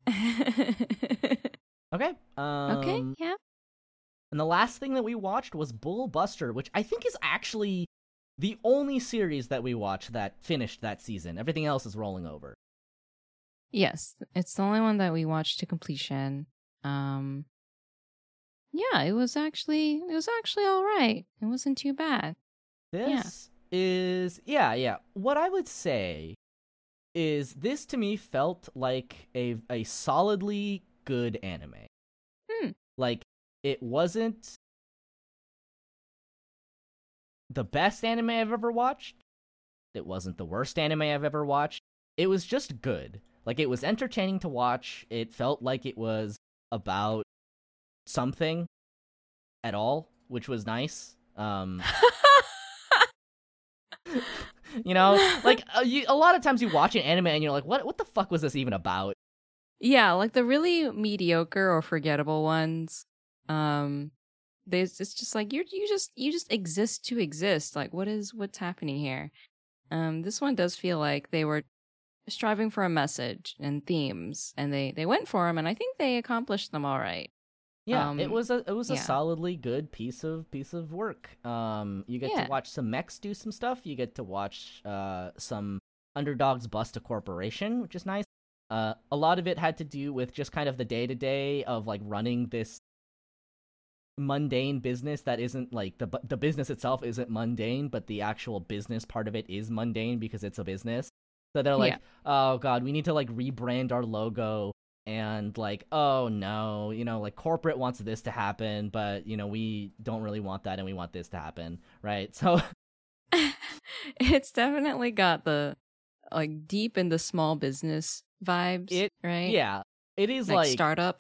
Okay. Um, Okay, yeah. And the last thing that we watched was Bull Buster, which I think is actually the only series that we watched that finished that season. Everything else is rolling over. Yes, it's the only one that we watched to completion. Um Yeah, it was actually it was actually all right. It wasn't too bad. This is yeah, yeah. What I would say is this to me felt like a a solidly good anime. Hmm. Like, it wasn't the best anime I've ever watched. It wasn't the worst anime I've ever watched. It was just good. Like, it was entertaining to watch. It felt like it was about something at all, which was nice. Um, you know, like uh, you, a lot of times you watch an anime and you're like, what what the fuck was this even about? Yeah, like the really mediocre or forgettable ones. Um there's it's just like you you just you just exist to exist. Like what is what's happening here? Um this one does feel like they were striving for a message and themes, and they they went for them, and I think they accomplished them all right. Yeah, Um, it was a it was a yeah. solidly good piece of piece of work. Um, you get Yeah. to watch some mechs do some stuff. You get to watch uh some underdogs bust a corporation, which is nice. Uh, a lot of it had to do with just kind of the day to day of like running this mundane business that isn't like the the business itself isn't mundane, but the actual business part of it is mundane because it's a business. So they're like, Yeah. oh god, we need to like rebrand our logo, and like, oh no, you know, like corporate wants this to happen, but you know, we don't really want that and we want this to happen, right? So It's definitely got the like deep into small business vibes, it right? yeah, it is like, like startup.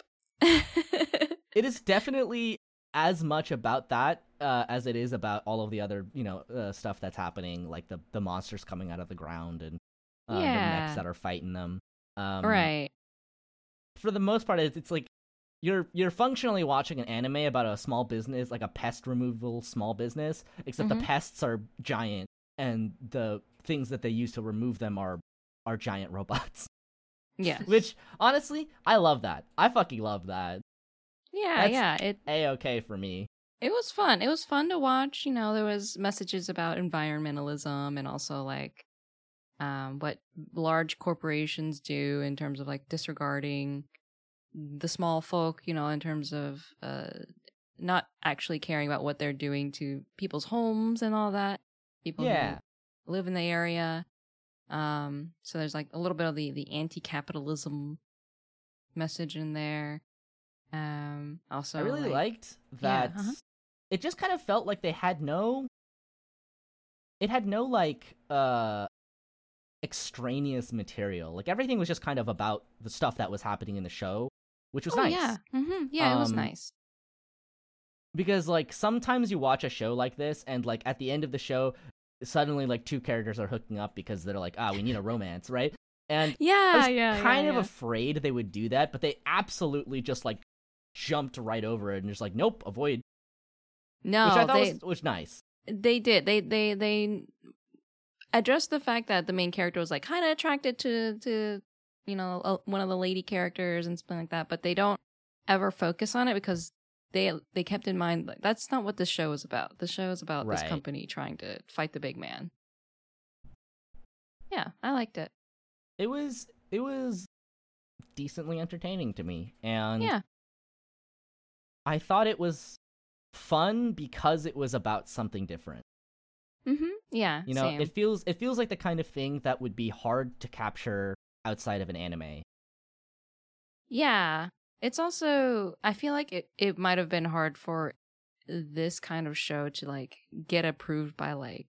it is definitely as much about that uh, as it is about all of the other, you know, uh, stuff that's happening, like the the monsters coming out of the ground and uh, the Yeah. mechs that are fighting them. Um, Right. For the most part, it's, it's like you're you're functionally watching an anime about a small business, like a pest removal small business, except Mhm. the pests are giant and the things that they use to remove them are are giant robots. Yeah. Which honestly, I love that. I fucking love that. Yeah, That's- yeah. It A-okay for me. it was fun. It was fun to watch. You know, there was messages about environmentalism and also like um what large corporations do in terms of like disregarding the small folk, you know, in terms of uh not actually caring about what they're doing to people's homes and all that. People Yeah. who live in the area. Um so there's like a little bit of the the anti-capitalism message in there. Um also I really like, liked Yeah, that uh-huh. it just kind of felt like they had no it had no like uh extraneous material. Like everything was just kind of about the stuff that was happening in the show, which was oh, nice. yeah. Mm-hmm. Yeah, it was Um, nice. Because like sometimes you watch a show like this and like at the end of the show suddenly like two characters are hooking up because they're like, ah, we need a romance, right? And I Yeah, was yeah, kind yeah, of yeah. afraid they would do that, but they absolutely just like jumped right over it and just like, nope, avoid. No, which I thought they was, was nice. they did. They they they addressed the fact that the main character was like kind of attracted to to you know uh, one of the lady characters and something like that, but they don't ever focus on it because they they kept in mind like that's not what this show is about. The show is about this Right. company trying to fight the big man. Yeah, I liked it. It was it was decently entertaining to me, and Yeah. I thought it was fun because it was about something different. Mm-hmm. Yeah. You know, same. it feels it feels like the kind of thing that would be hard to capture outside of an anime. Yeah. It's also I feel like it, it might have been hard for this kind of show to like get approved by like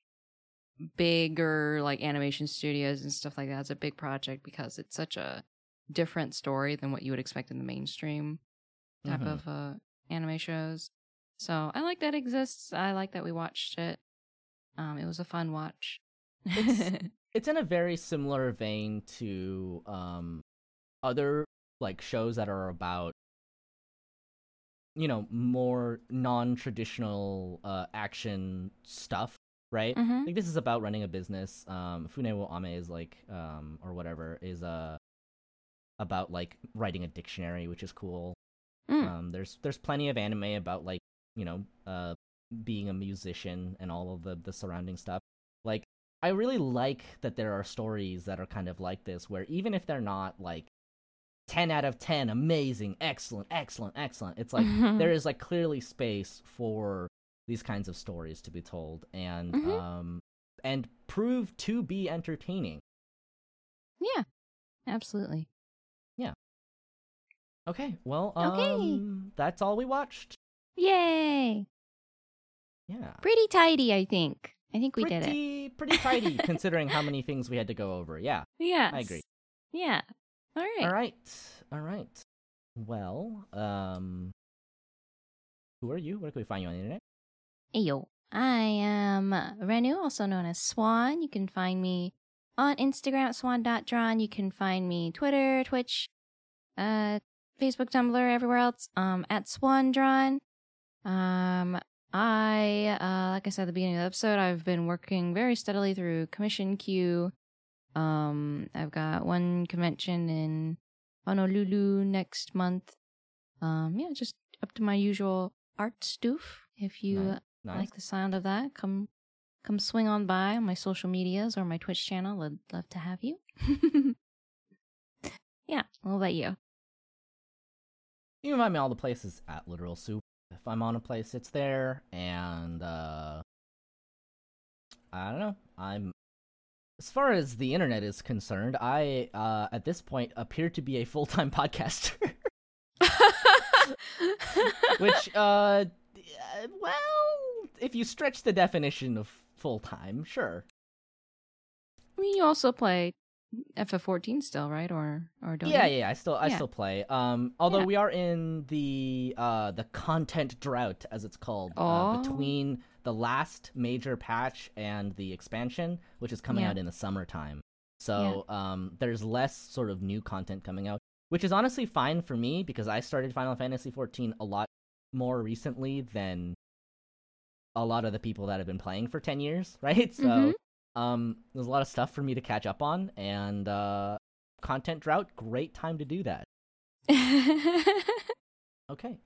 bigger like animation studios and stuff like that. It's a big project because it's such a different story than what you would expect in the mainstream type Mhm. of uh anime shows. So I like that it exists. I like that we watched it. Um it was a fun watch. It's- It's in a very similar vein to um other like shows that are about, you know, more non-traditional uh action stuff, right? Mhm. Like this is about running a business. Um Fune wo Ame is like um or whatever is uh about like writing a dictionary, which is cool. Mm. Um there's there's plenty of anime about like, you know, uh being a musician and all of the the surrounding stuff. Like I really like that there are stories that are kind of like this where even if they're not like ten out of ten amazing, excellent, excellent, excellent, it's like there is like clearly space for these kinds of stories to be told and Mhm. um and prove to be entertaining. Yeah. Absolutely. Okay, well, Okay. um that's all we watched. Yay. Yeah. Pretty tidy, I think. I think we did it. pretty pretty tidy considering how many things we had to go over. Yeah. Yes. I agree. Yeah. All right. All right. All right. Well, um who are you? Where can we find you on the internet? Ayo. I am Renu, also known as Swan. You can find me on Instagram at swan dot drawn. You can find me Twitter, Twitch, uh, Facebook, Tumblr, everywhere else, um, at SwanDrawn. Um, I, uh, like I said at the beginning of the episode, I've been working very steadily through Commission Q, Um, I've got one convention in Honolulu next month. Um, yeah, just up to my usual art stoof. If you Nice, uh, nice. like the sound of that, come come swing on by on my social medias or my Twitch channel. I'd love to have you. Yeah, what about you? You can find me all the places at Literal Soup. If I'm on a place, it's there, and uh, I don't know. I'm as far as the internet is concerned, I uh, at this point appear to be a full-time podcaster. Which, uh, well, if you stretch the definition of full-time, sure. I mean, you also play F F fourteen still, right? Or or don't Yeah, you? yeah, I still I Yeah. still play. Um, although Yeah. we are in the uh the content drought, as it's called, uh, Oh. between the last major patch and the expansion, which is coming Yeah. out in the summertime. So um, there's less sort of new content coming out, which is honestly fine for me because I started Final Fantasy fourteen a lot more recently than a lot of the people that have been playing for ten years, right? So. Mhm. Um, there's a lot of stuff for me to catch up on, and uh, content drought, great time to do that. Okay.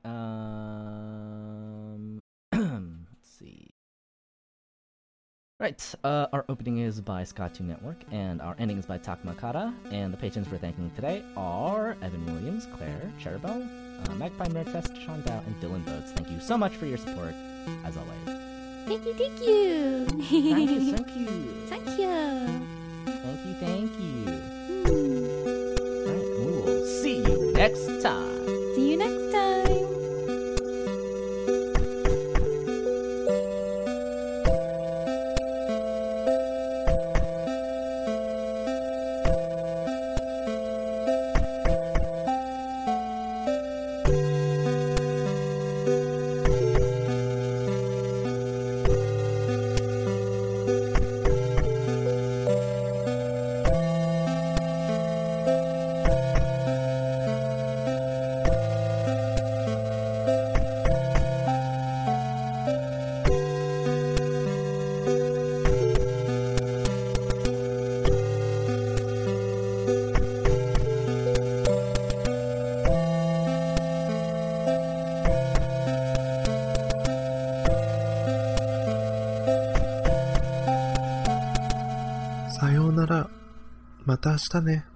Um, let's see. Right. Uh, our opening is by Scott two Network, and our ending is by Takmakata. And the patrons we're thanking today are Evan Williams, Claire, Cherubel, uh, Magpie Nerdfest, Sean Dow, and Dylan Boats. Thank you so much for your support, as always. Thank you, thank you. Thank you, thank you. Thank you. Thank you, thank you. Hmm. Alright, we will see you next time. See you next time. さようなら。また明日ね。